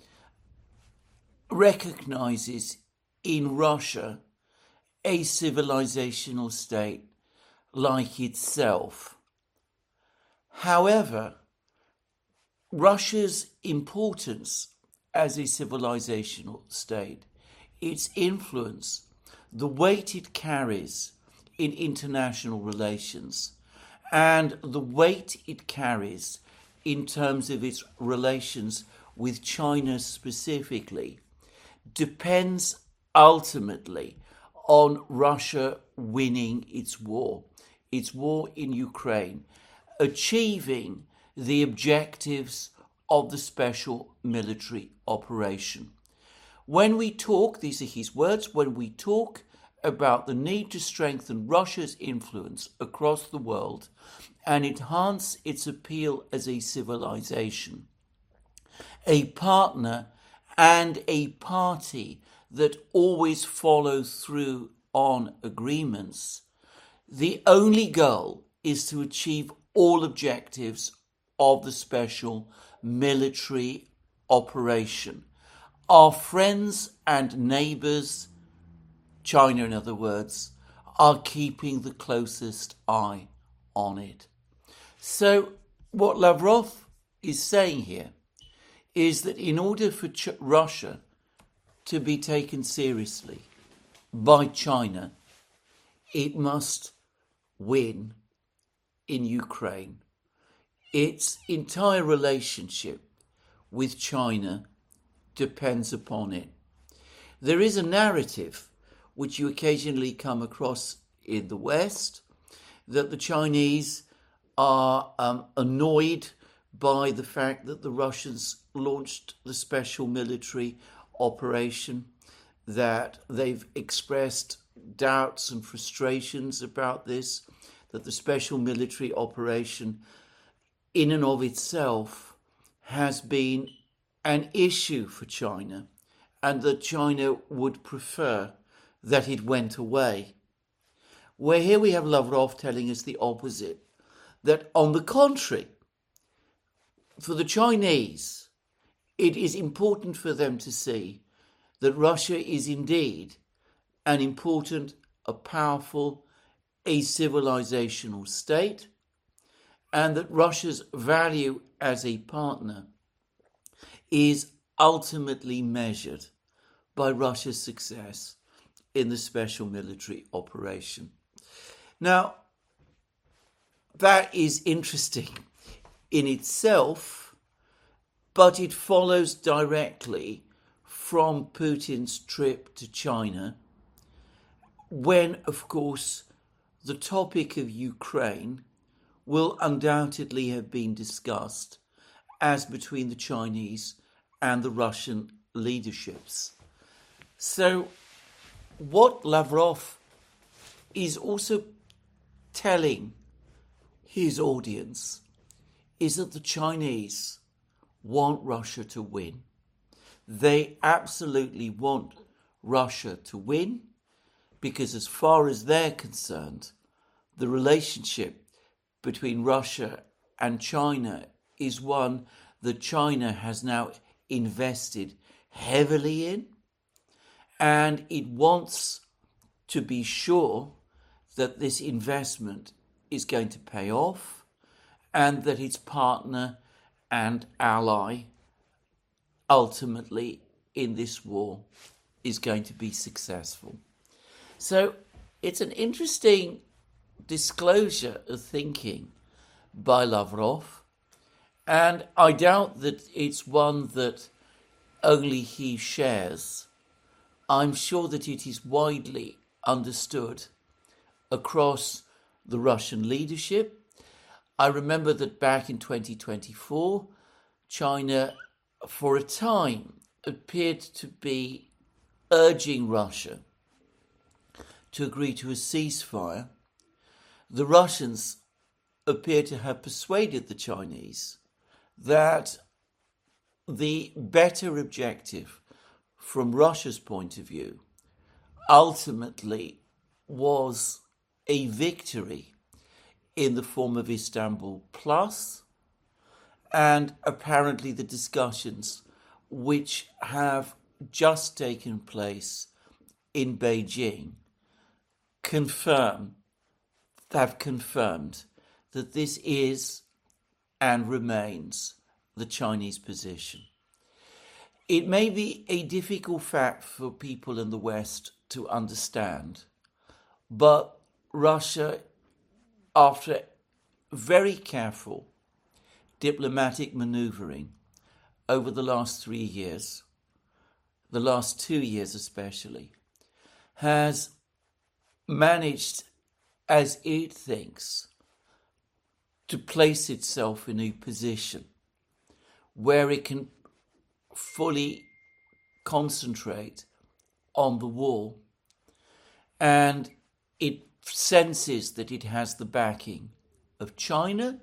recognizes in Russia a civilizational state like itself. However, Russia's importance as a civilizational state, its influence, the weight it carries in international relations, and the weight it carries in terms of its relations with China specifically, depends ultimately on Russia winning its war, its war in Ukraine, achieving the objectives of the special military operation. When we talk, these are his words, when we talk about the need to strengthen Russia's influence across the world and enhance its appeal as a civilization, a partner and a party that always follow through on agreements, the only goal is to achieve all objectives of the special military operation. Our friends and neighbours, China in other words, are keeping the closest eye on it. So what Lavrov is saying here is that in order for Ch- Russia to be taken seriously by China, it must win in Ukraine. Its entire relationship with China depends upon it. There is a narrative which you occasionally come across in the West that the Chinese are um, annoyed by the fact that the Russians launched the special military operation, that they've expressed doubts and frustrations about this, that the special military operation in and of itself has been an issue for China, and that China would prefer that it went away. Where here we have Lavrov telling us the opposite, that on the contrary, for the Chinese, it is important for them to see that Russia is indeed an important, a powerful, a civilizational state, and that Russia's value as a partner is ultimately measured by Russia's success in the special military operation. Now, that is interesting in itself, but it follows directly from Putin's trip to China, when, of course, the topic of Ukraine will undoubtedly have been discussed as between the Chinese and the Russian leaderships. So what Lavrov is also telling his audience is that the Chinese want Russia to win. They absolutely want Russia to win because, as far as they're concerned, the relationship between Russia and China is one that China has now invested heavily in, and it wants to be sure that this investment is going to pay off and that its partner and ally ultimately in this war is going to be successful. So it's an interesting disclosure of thinking by Lavrov, and I doubt that it's one that only he shares. I'm sure that it is widely understood across the Russian leadership. I remember that back in twenty twenty-four, China, for a time, appeared to be urging Russia to agree to a ceasefire. The Russians appear to have persuaded the Chinese that the better objective from Russia's point of view ultimately was a victory in the form of Istanbul Plus, and apparently the discussions which have just taken place in Beijing confirm, have confirmed that this is and remains the Chinese position. It may be a difficult fact for people in the West to understand, but Russia, after very careful diplomatic maneuvering over the last three years, the last two years especially, has managed, as it thinks, to place itself in a position where it can fully concentrate on the war, and it senses that it has the backing of China.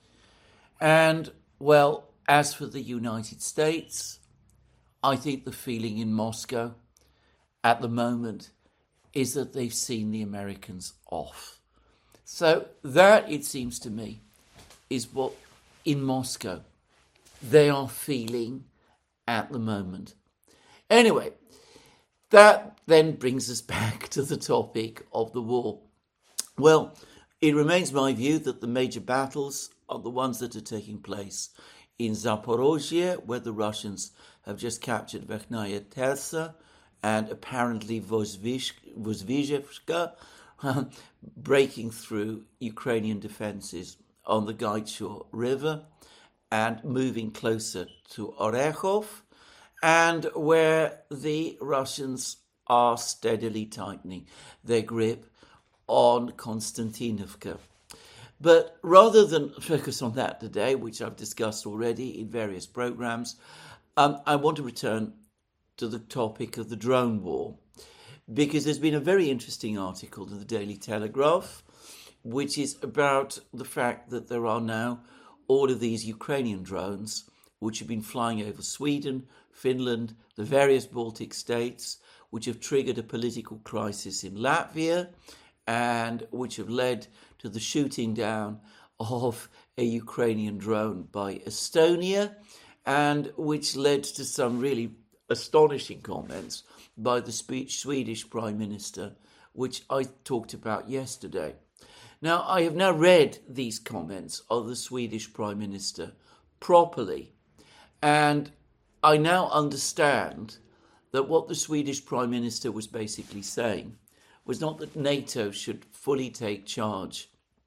And, well, as for the United States, I think the feeling in Moscow at the moment is that they've seen the Americans off. So that, it seems to me, is what in Moscow they are feeling at the moment. Anyway, that then brings us back to the topic of the war. Well, it remains my view that the major battles are the ones that are taking place in Zaporozhye, where the Russians have just captured Verkhnaya Tersa and apparently Vozvyzhevka, breaking through Ukrainian defences on the Gaichur River and moving closer to Orekhov, and where the Russians are steadily tightening their grip on Konstantinovka. But rather than focus on that today, which I've discussed already in various programs, um, I want to return to the topic of the drone war, because there's been a very interesting article in the Daily Telegraph, which is about the fact that there are now all of these Ukrainian drones which have been flying over Sweden, Finland, the various Baltic states, which have triggered a political crisis in Latvia, and which have led to the shooting down of a Ukrainian drone by Estonia, and which led to some really astonishing comments by the Swedish Prime Minister, which I talked about yesterday. Now, I have now read these comments of the Swedish Prime Minister properly, and I now understand that what the Swedish Prime Minister was basically saying was not that NATO should fully take charge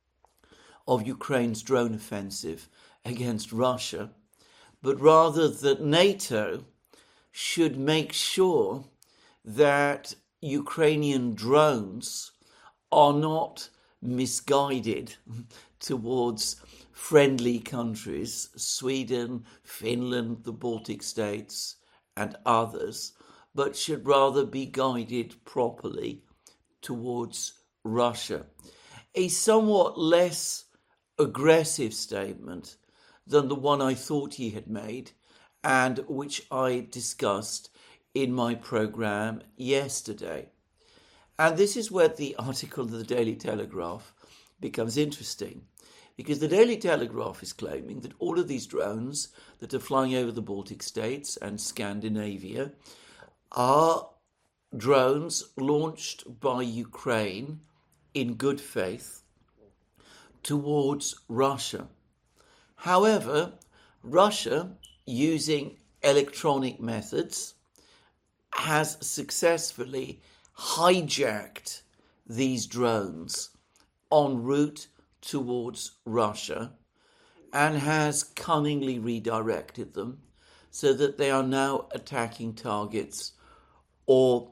of Ukraine's drone offensive against Russia, but rather that NATO should make sure that Ukrainian drones are not misguided towards friendly countries, Sweden, Finland, the Baltic states, and others, but should rather be guided properly towards Russia. A somewhat less aggressive statement than the one I thought he had made and which I discussed in my program yesterday. And this is where the article of the Daily Telegraph becomes interesting, because the Daily Telegraph is claiming that all of these drones that are flying over the Baltic states and Scandinavia are drones launched by Ukraine in good faith towards Russia. However, Russia, using electronic methods, has successfully hijacked these drones en route towards Russia and has cunningly redirected them so that they are now attacking targets or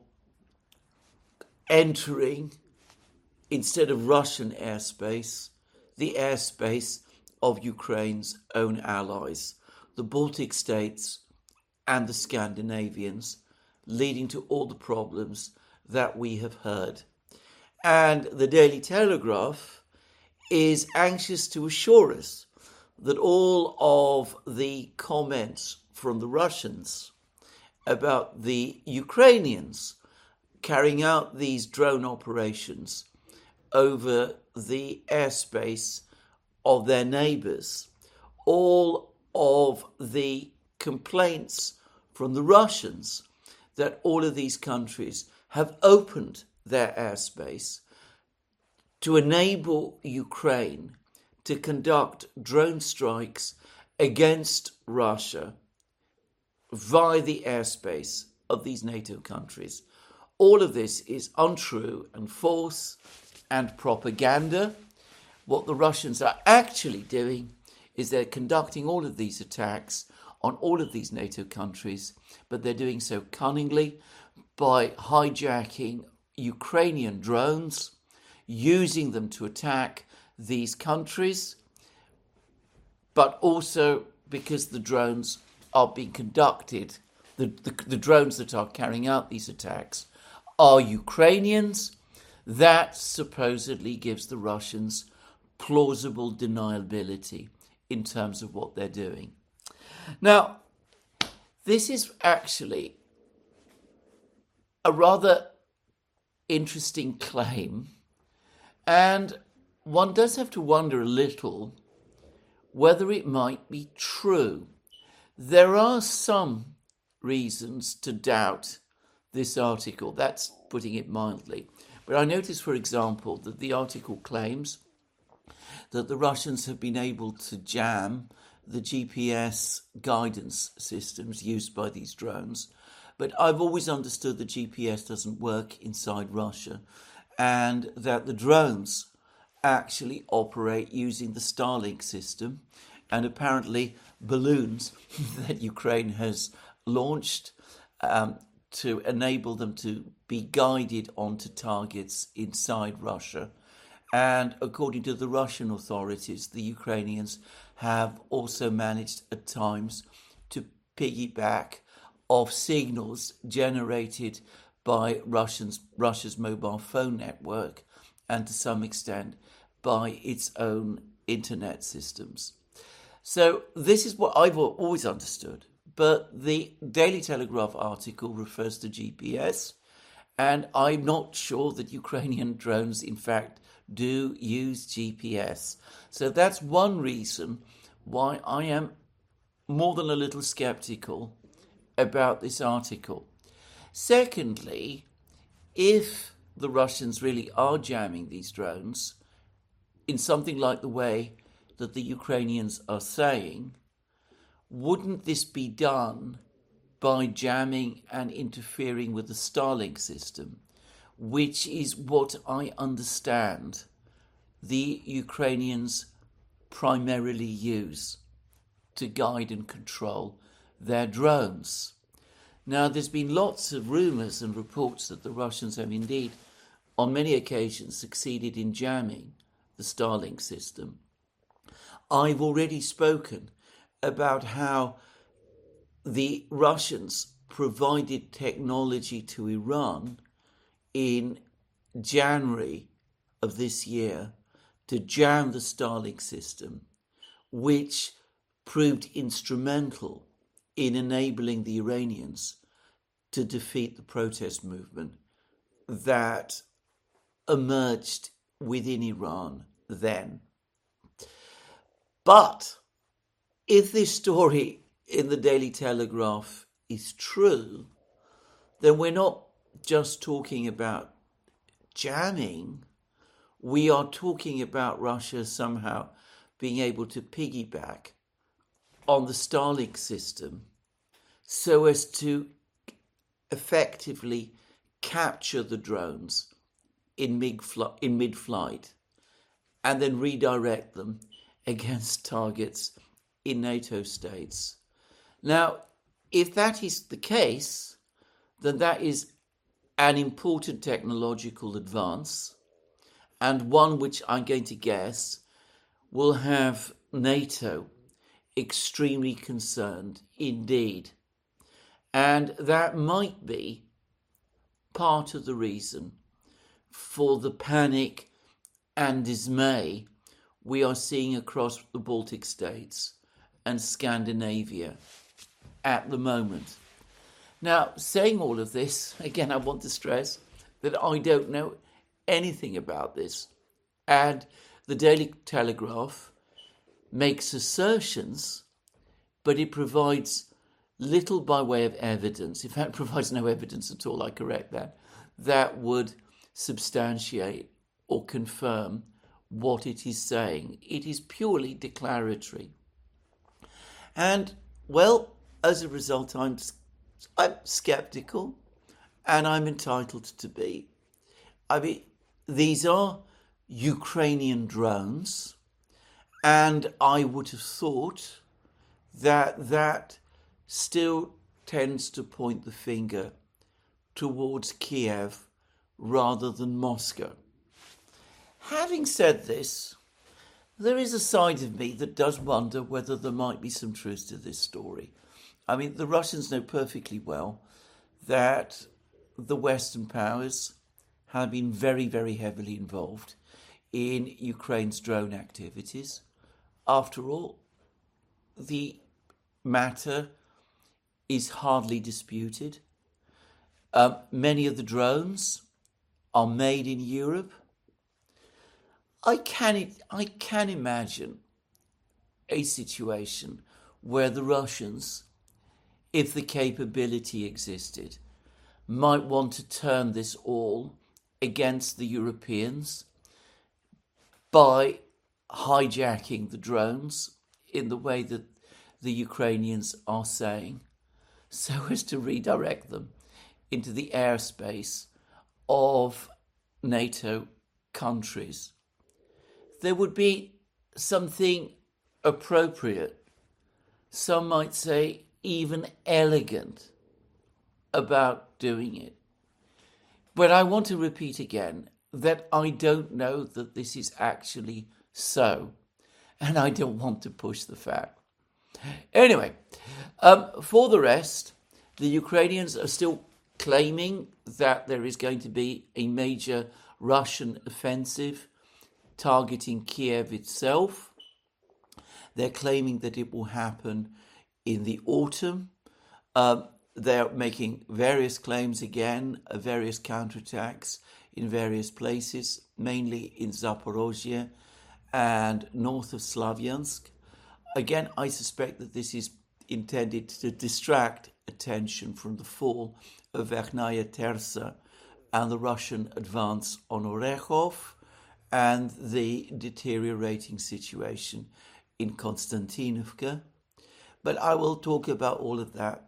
entering, instead of Russian airspace, the airspace of Ukraine's own allies, the Baltic states and the Scandinavians, leading to all the problems that we have heard. And the Daily Telegraph is anxious to assure us that all of the comments from the Russians about the Ukrainians carrying out these drone operations over the airspace of their neighbours, all of the complaints from the Russians that all of these countries have opened their airspace to enable Ukraine to conduct drone strikes against Russia via the airspace of these NATO countries. All of this is untrue and false and propaganda. What the Russians are actually doing is they're conducting all of these attacks on all of these NATO countries, but they're doing so cunningly by hijacking Ukrainian drones, using them to attack these countries, but also because the drones are being conducted, the, the, the drones that are carrying out these attacks are Ukrainians. That supposedly gives the Russians plausible deniability in terms of what they're doing. Now, this is actually a rather interesting claim, and one does have to wonder a little whether it might be true. There are some reasons to doubt this article, that's putting it mildly. But I notice, for example, that the article claims that the Russians have been able to jam the G P S guidance systems used by these drones. But I've always understood that G P S doesn't work inside Russia, and that the drones actually operate using the Starlink system, and apparently balloons that Ukraine has launched um, to enable them to be guided onto targets inside Russia. And according to the Russian authorities, the Ukrainians have also managed at times to piggyback off signals generated by Russians, Russia's mobile phone network, and to some extent by its own internet systems. So this is what I've always understood. But the Daily Telegraph article refers to G P S, and I'm not sure that Ukrainian drones, in fact, do use G P S. So that's one reason why I am more than a little skeptical about this article. Secondly, if the Russians really are jamming these drones in something like the way that the Ukrainians are saying, wouldn't this be done by jamming and interfering with the Starlink system, which is what I understand the Ukrainians primarily use to guide and control their drones? Now, there's been lots of rumours and reports that the Russians have indeed, on many occasions, succeeded in jamming the Starlink system. I've already spoken about how the Russians provided technology to Iran in January of this year to jam the Starlink system, which proved instrumental in enabling the Iranians to defeat the protest movement that emerged within Iran then. But if this story in the Daily Telegraph is true, then we're not just talking about jamming. We are talking about Russia somehow being able to piggyback on the Starlink system so as to effectively capture the drones in mid-flight, in mid-flight and then redirect them against targets in NATO states. Now, if that is the case, then that is an important technological advance, and one which I'm going to guess will have NATO extremely concerned indeed. And that might be part of the reason for the panic and dismay we are seeing across the Baltic states and Scandinavia at the moment. Now, saying all of this, again, I want to stress that I don't know anything about this. And the Daily Telegraph makes assertions, but it provides little by way of evidence. In fact, it provides no evidence at all, I correct that, that would substantiate or confirm what it is saying. It is purely declaratory. And, well, as a result, I'm, I'm skeptical, and I'm entitled to be. I mean, these are Ukrainian drones, and I would have thought that that still tends to point the finger towards Kiev rather than Moscow. Having said this, there is a side of me that does wonder whether there might be some truth to this story. I mean, the Russians know perfectly well that the Western powers have been very, very heavily involved in Ukraine's drone activities. After all, the matter is hardly disputed. Um, many of the drones are made in Europe. I can, I can imagine a situation where the Russians, if the capability existed, might want to turn this all against the Europeans by hijacking the drones in the way that the Ukrainians are saying, so as to redirect them into the airspace of NATO countries. There would be something appropriate, some might say even elegant, about doing it. But I want to repeat again that I don't know that this is actually so, and I don't want to push the fact. Anyway, um, for the rest, the Ukrainians are still claiming that there is going to be a major Russian offensive targeting Kiev itself. They're claiming that it will happen in the autumn. Um, they're making various claims again, uh, various counterattacks in various places, mainly in Zaporozhye and north of Slavyansk. Again, I suspect that this is intended to distract attention from the fall of Verkhnaya Tersa and the Russian advance on Orekhov and the deteriorating situation in Konstantinovka. But I will talk about all of that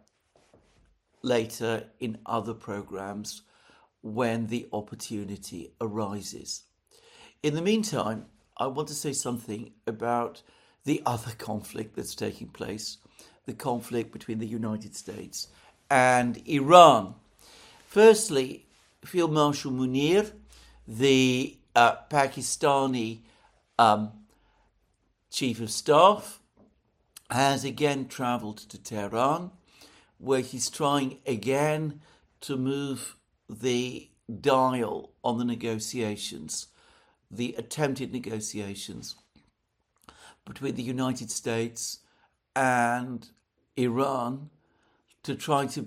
later in other programs when the opportunity arises. In the meantime, I want to say something about the other conflict that's taking place, the conflict between the United States and Iran. Firstly, Field Marshal Munir, the uh, Pakistani um, Chief of Staff, has again travelled to Tehran, where he's trying again to move the dial on the negotiations, the attempted negotiations between the United States and Iran to try to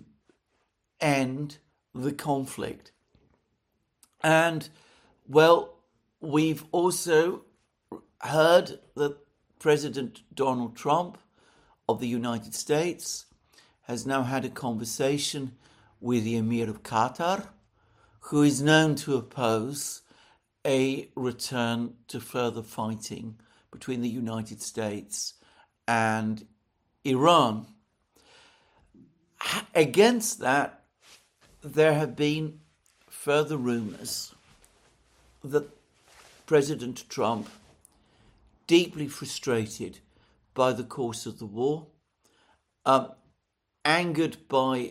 end the conflict. And, well, we've also heard that President Donald Trump of the United States has now had a conversation with the Emir of Qatar, who is known to oppose a return to further fighting between the United States and Iran. Against that, there have been further rumours that President Trump, deeply frustrated by the course of the war, um, angered by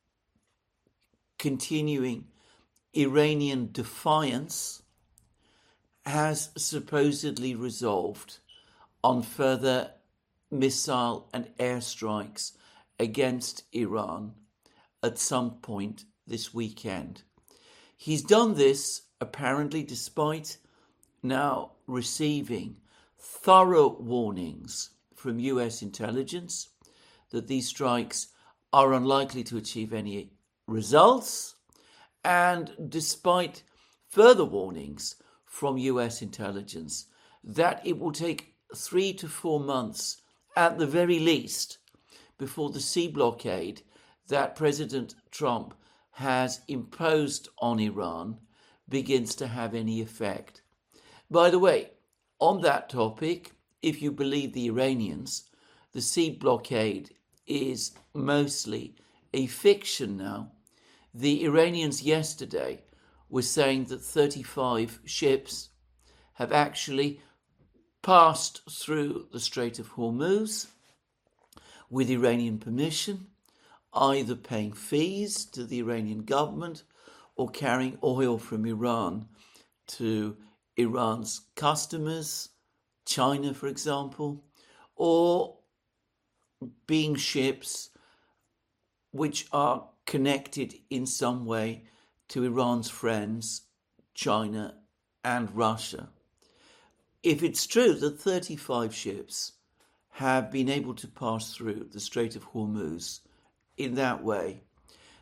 continuing Iranian defiance, has supposedly resolved on further missile and airstrikes against Iran at some point this weekend. He's done this apparently despite now receiving thorough warnings from U S intelligence that these strikes are unlikely to achieve any results, and despite further warnings from U S intelligence that it will take three to four months at the very least before the sea blockade that President Trump has imposed on Iran begins to have any effect. By the way, on that topic, if you believe the Iranians, the sea blockade is mostly a fiction now. The Iranians yesterday were saying that thirty-five ships have actually passed through the Strait of Hormuz with Iranian permission, either paying fees to the Iranian government or carrying oil from Iran to Iran's customers, China, for example, or being ships which are connected in some way to Iran's friends, China and Russia. If it's true that thirty-five ships have been able to pass through the Strait of Hormuz in that way,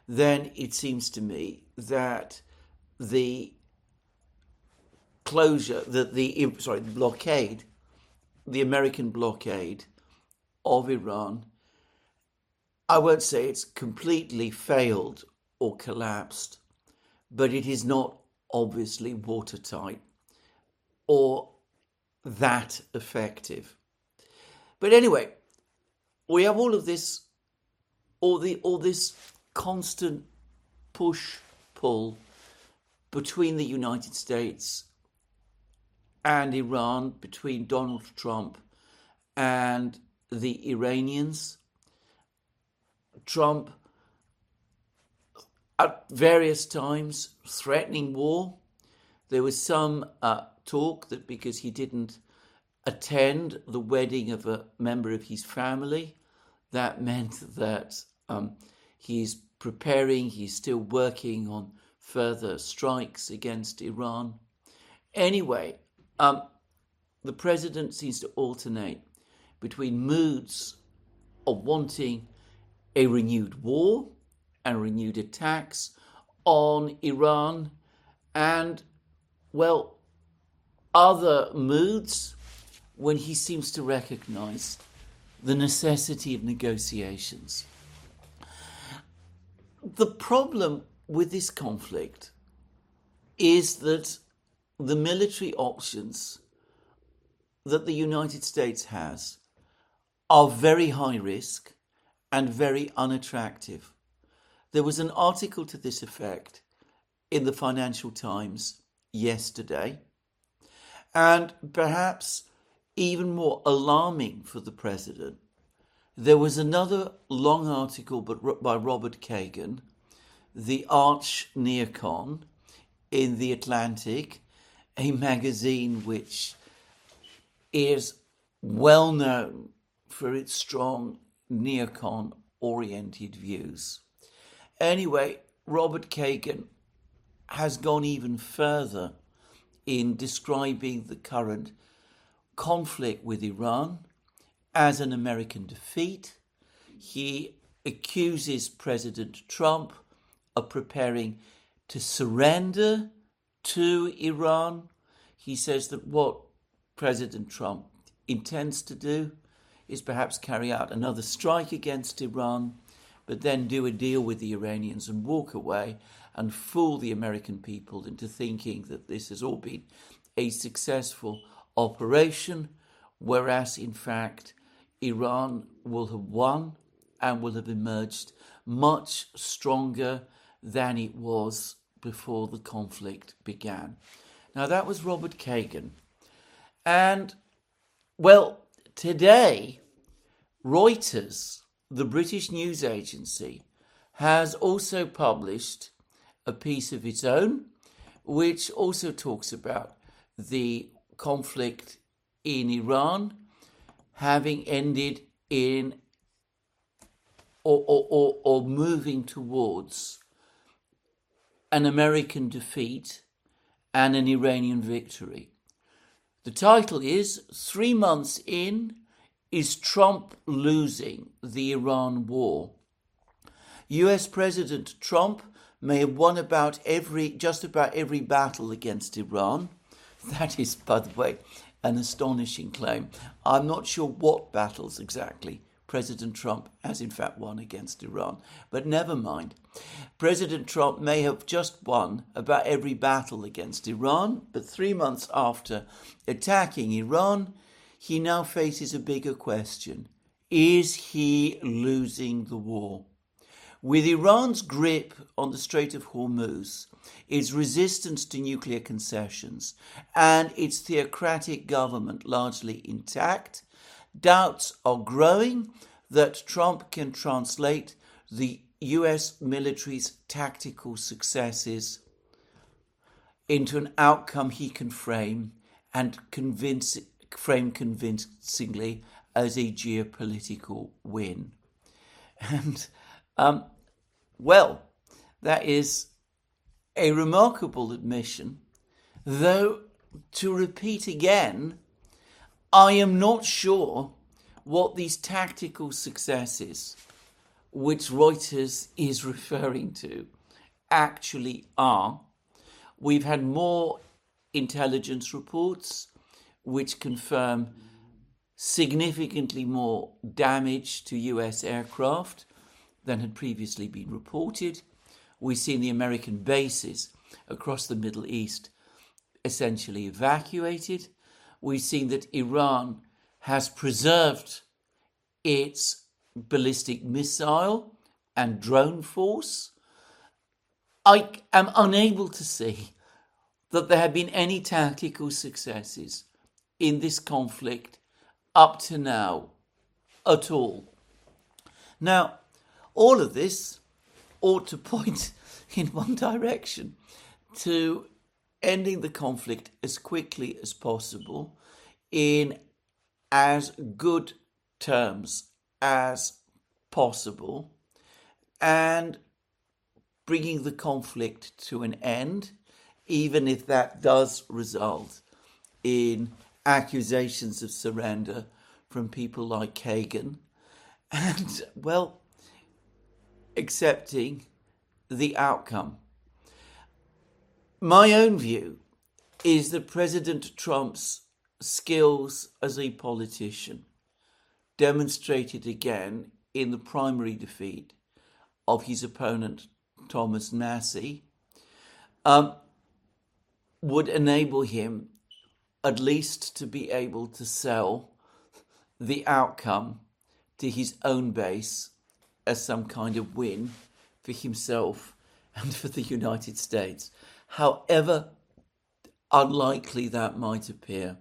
then it seems to me that the closure, that the sorry, the blockade, the American blockade of Iran, I won't say it's completely failed or collapsed, but it is not obviously watertight or that effective. But anyway, we have all of this, all the all this constant push pull between the United States and Iran, between Donald Trump and the Iranians. Trump at various times threatening war. There was some uh, talk that because he didn't attend the wedding of a member of his family, that meant that um, he's preparing, he's still working on further strikes against Iran. Anyway, um, the president seems to alternate between moods of wanting a renewed war and renewed attacks on Iran and, well, other moods when he seems to recognize the necessity of negotiations. The problem with this conflict is that the military options that the United States has are very high risk and very unattractive. There was an article to this effect in the Financial Times yesterday, and perhaps even more alarming for the president, there was another long article by Robert Kagan, the arch neocon, in The Atlantic, a magazine which is well known for its strong neocon-oriented views. Anyway, Robert Kagan has gone even further in describing the current conflict with Iran as an American defeat. He accuses President Trump of preparing to surrender to Iran. He says that what President Trump intends to do is perhaps carry out another strike against Iran, but then do a deal with the Iranians and walk away and fool the American people into thinking that this has all been a successful operation, whereas in fact Iran will have won and will have emerged much stronger than it was before the conflict began. Now that was Robert Kagan. And, well, today, Reuters, the British news agency, has also published a piece of its own, which also talks about the conflict in Iran having ended in or, or, or, or moving towards an American defeat and an Iranian victory. The title is, Three Months In, Is Trump Losing the Iran War? U S President Trump may have won about every, just about every battle against Iran. That is, by the way, an astonishing claim. I'm not sure what battles exactly President Trump has in fact won against Iran, but never mind. President Trump may have just won about every battle against Iran, but three months after attacking Iran, he now faces a bigger question. Is he losing the war? With Iran's grip on the Strait of Hormuz, its resistance to nuclear concessions, and its theocratic government largely intact, doubts are growing that Trump can translate the U S military's tactical successes into an outcome he can frame and convince, frame convincingly as a geopolitical win. And, um, well, that is a remarkable admission, though, to repeat again, I am not sure what these tactical successes which Reuters is referring to actually are. We've had more intelligence reports which confirm significantly more damage to U S aircraft than had previously been reported. We've seen the American bases across the Middle East essentially evacuated. We've seen that Iran has preserved its ballistic missile and drone force. I am unable to see that there have been any tactical successes in this conflict up to now at all. Now, all of this ought to point in one direction, to ending the conflict as quickly as possible in as good terms as possible, and bringing the conflict to an end, even if that does result in accusations of surrender from people like Kagan, and, well, accepting the outcome. My own view is that President Trump's skills as a politician, demonstrated again in the primary defeat of his opponent Thomas Massie, um, would enable him at least to be able to sell the outcome to his own base as some kind of win for himself and for the United States, however unlikely that might appear.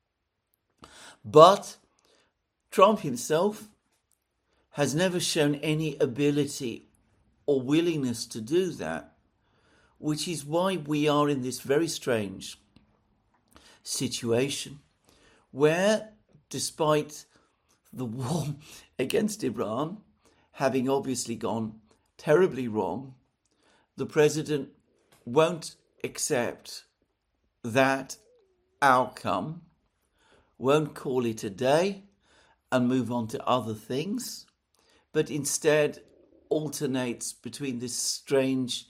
But Trump himself has never shown any ability or willingness to do that, which is why we are in this very strange situation where, despite the war against Iran having obviously gone terribly wrong, the president won't accept that outcome, won't call it a day and move on to other things, but instead alternates between this strange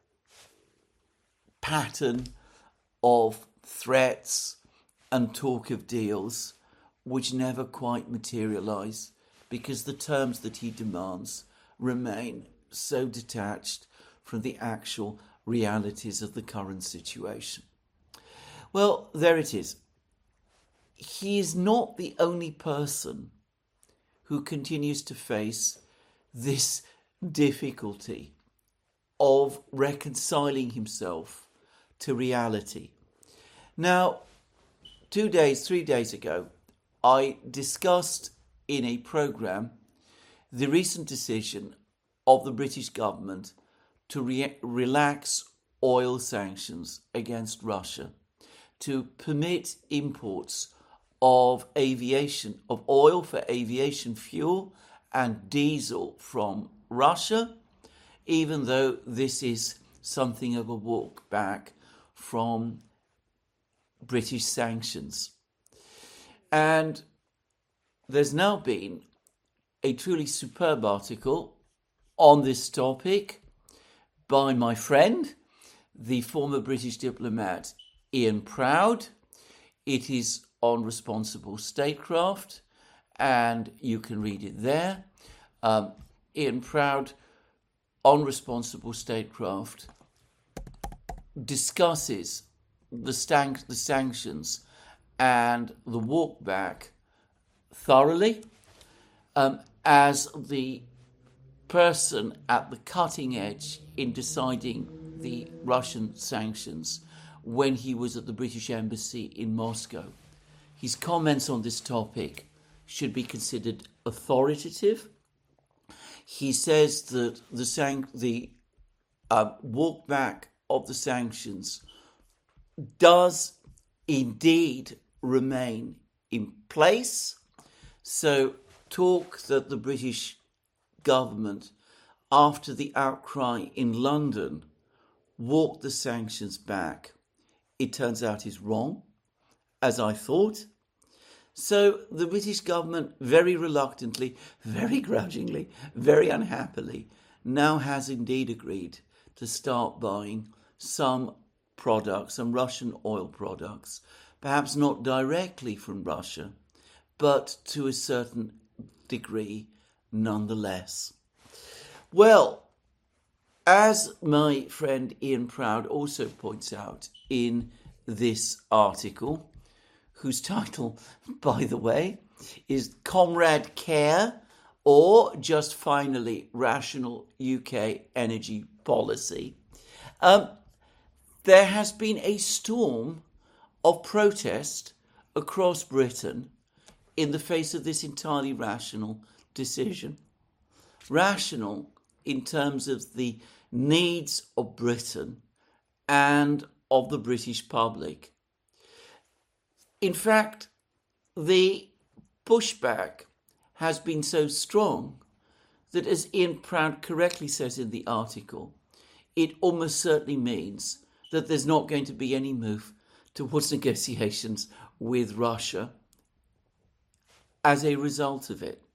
pattern of threats and talk of deals which never quite materialise because the terms that he demands remain so detached from the actual realities of the current situation. Well, there it is. He is not the only person who continues to face this difficulty of reconciling himself to reality. Now, two days, three days ago, I discussed in a programme the recent decision of the British government to re- relax oil sanctions against Russia, to permit imports of aviation, of oil for aviation fuel and diesel from Russia, even though this is something of a walk back from British sanctions. And there's now been a truly superb article on this topic by my friend, the former British diplomat Ian Proud. It is on responsible statecraft, and you can read it there. Um, Ian Proud, on responsible statecraft, discusses the, stank, the sanctions and the walk back thoroughly, um, as the person at the cutting edge in deciding the Russian sanctions when he was at the British Embassy in Moscow. His comments on this topic should be considered authoritative. He says that the san- the uh, walk back of the sanctions does indeed remain in place. So talk that the British government, after the outcry in London, walked the sanctions back, it turns out is wrong, as I thought. So the British government very reluctantly, very grudgingly, very unhappily now has indeed agreed to start buying some products, some Russian oil products, perhaps not directly from Russia, but to a certain degree nonetheless. Well, as my friend Ian Proud also points out in this article, whose title, by the way, is Comrade Care, or just finally Rational U K Energy Policy, um, there has been a storm of protest across Britain in the face of this entirely rational decision. Rational in terms of the needs of Britain and of the British public. In fact, the pushback has been so strong that, as Ian Proud correctly says in the article, it almost certainly means that there's not going to be any move towards negotiations with Russia as a result of it.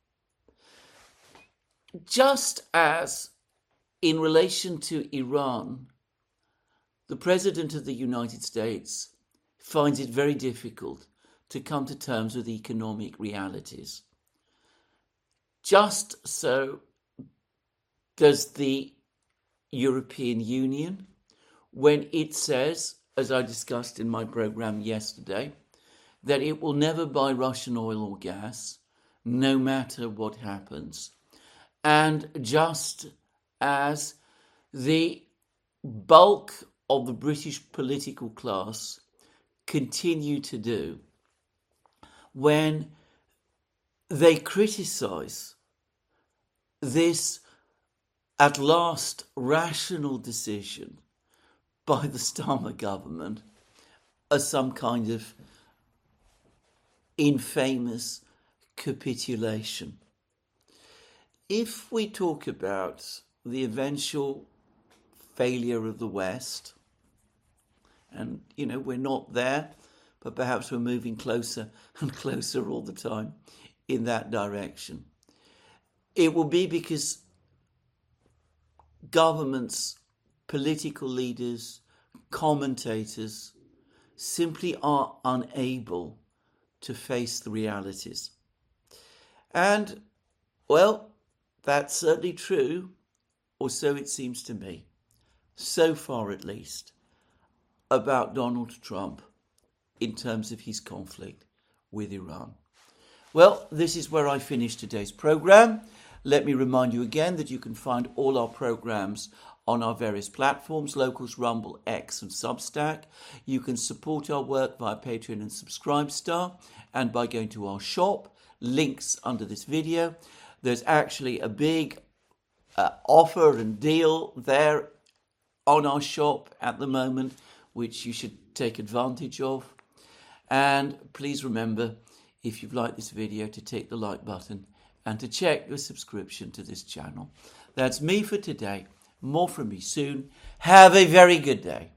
Just as in relation to Iran, the President of the United States finds it very difficult to come to terms with economic realities, just so does the European Union when it says, as I discussed in my programme yesterday, that it will never buy Russian oil or gas, no matter what happens. And just as the bulk of the British political class continue to do when they criticise this at last rational decision by the Starmer government as some kind of infamous capitulation. If we talk about the eventual failure of the West, and, you know, we're not there, but perhaps we're moving closer and closer all the time in that direction, it will be because governments, political leaders, commentators simply are unable to face the realities. And, well, that's certainly true, or so it seems to me, so far at least, about Donald Trump in terms of his conflict with Iran. Well, this is where I finish today's programme. Let me remind you again that you can find all our programmes on our various platforms, Locals, Rumble, X and Substack. You can support our work via Patreon and Subscribestar and by going to our shop, links under this video. There's actually a big uh, offer and deal there on our shop at the moment, which you should take advantage of. And please remember, if you've liked this video, to take the like button and to check your subscription to this channel. That's me for today. More from me soon. Have a very good day.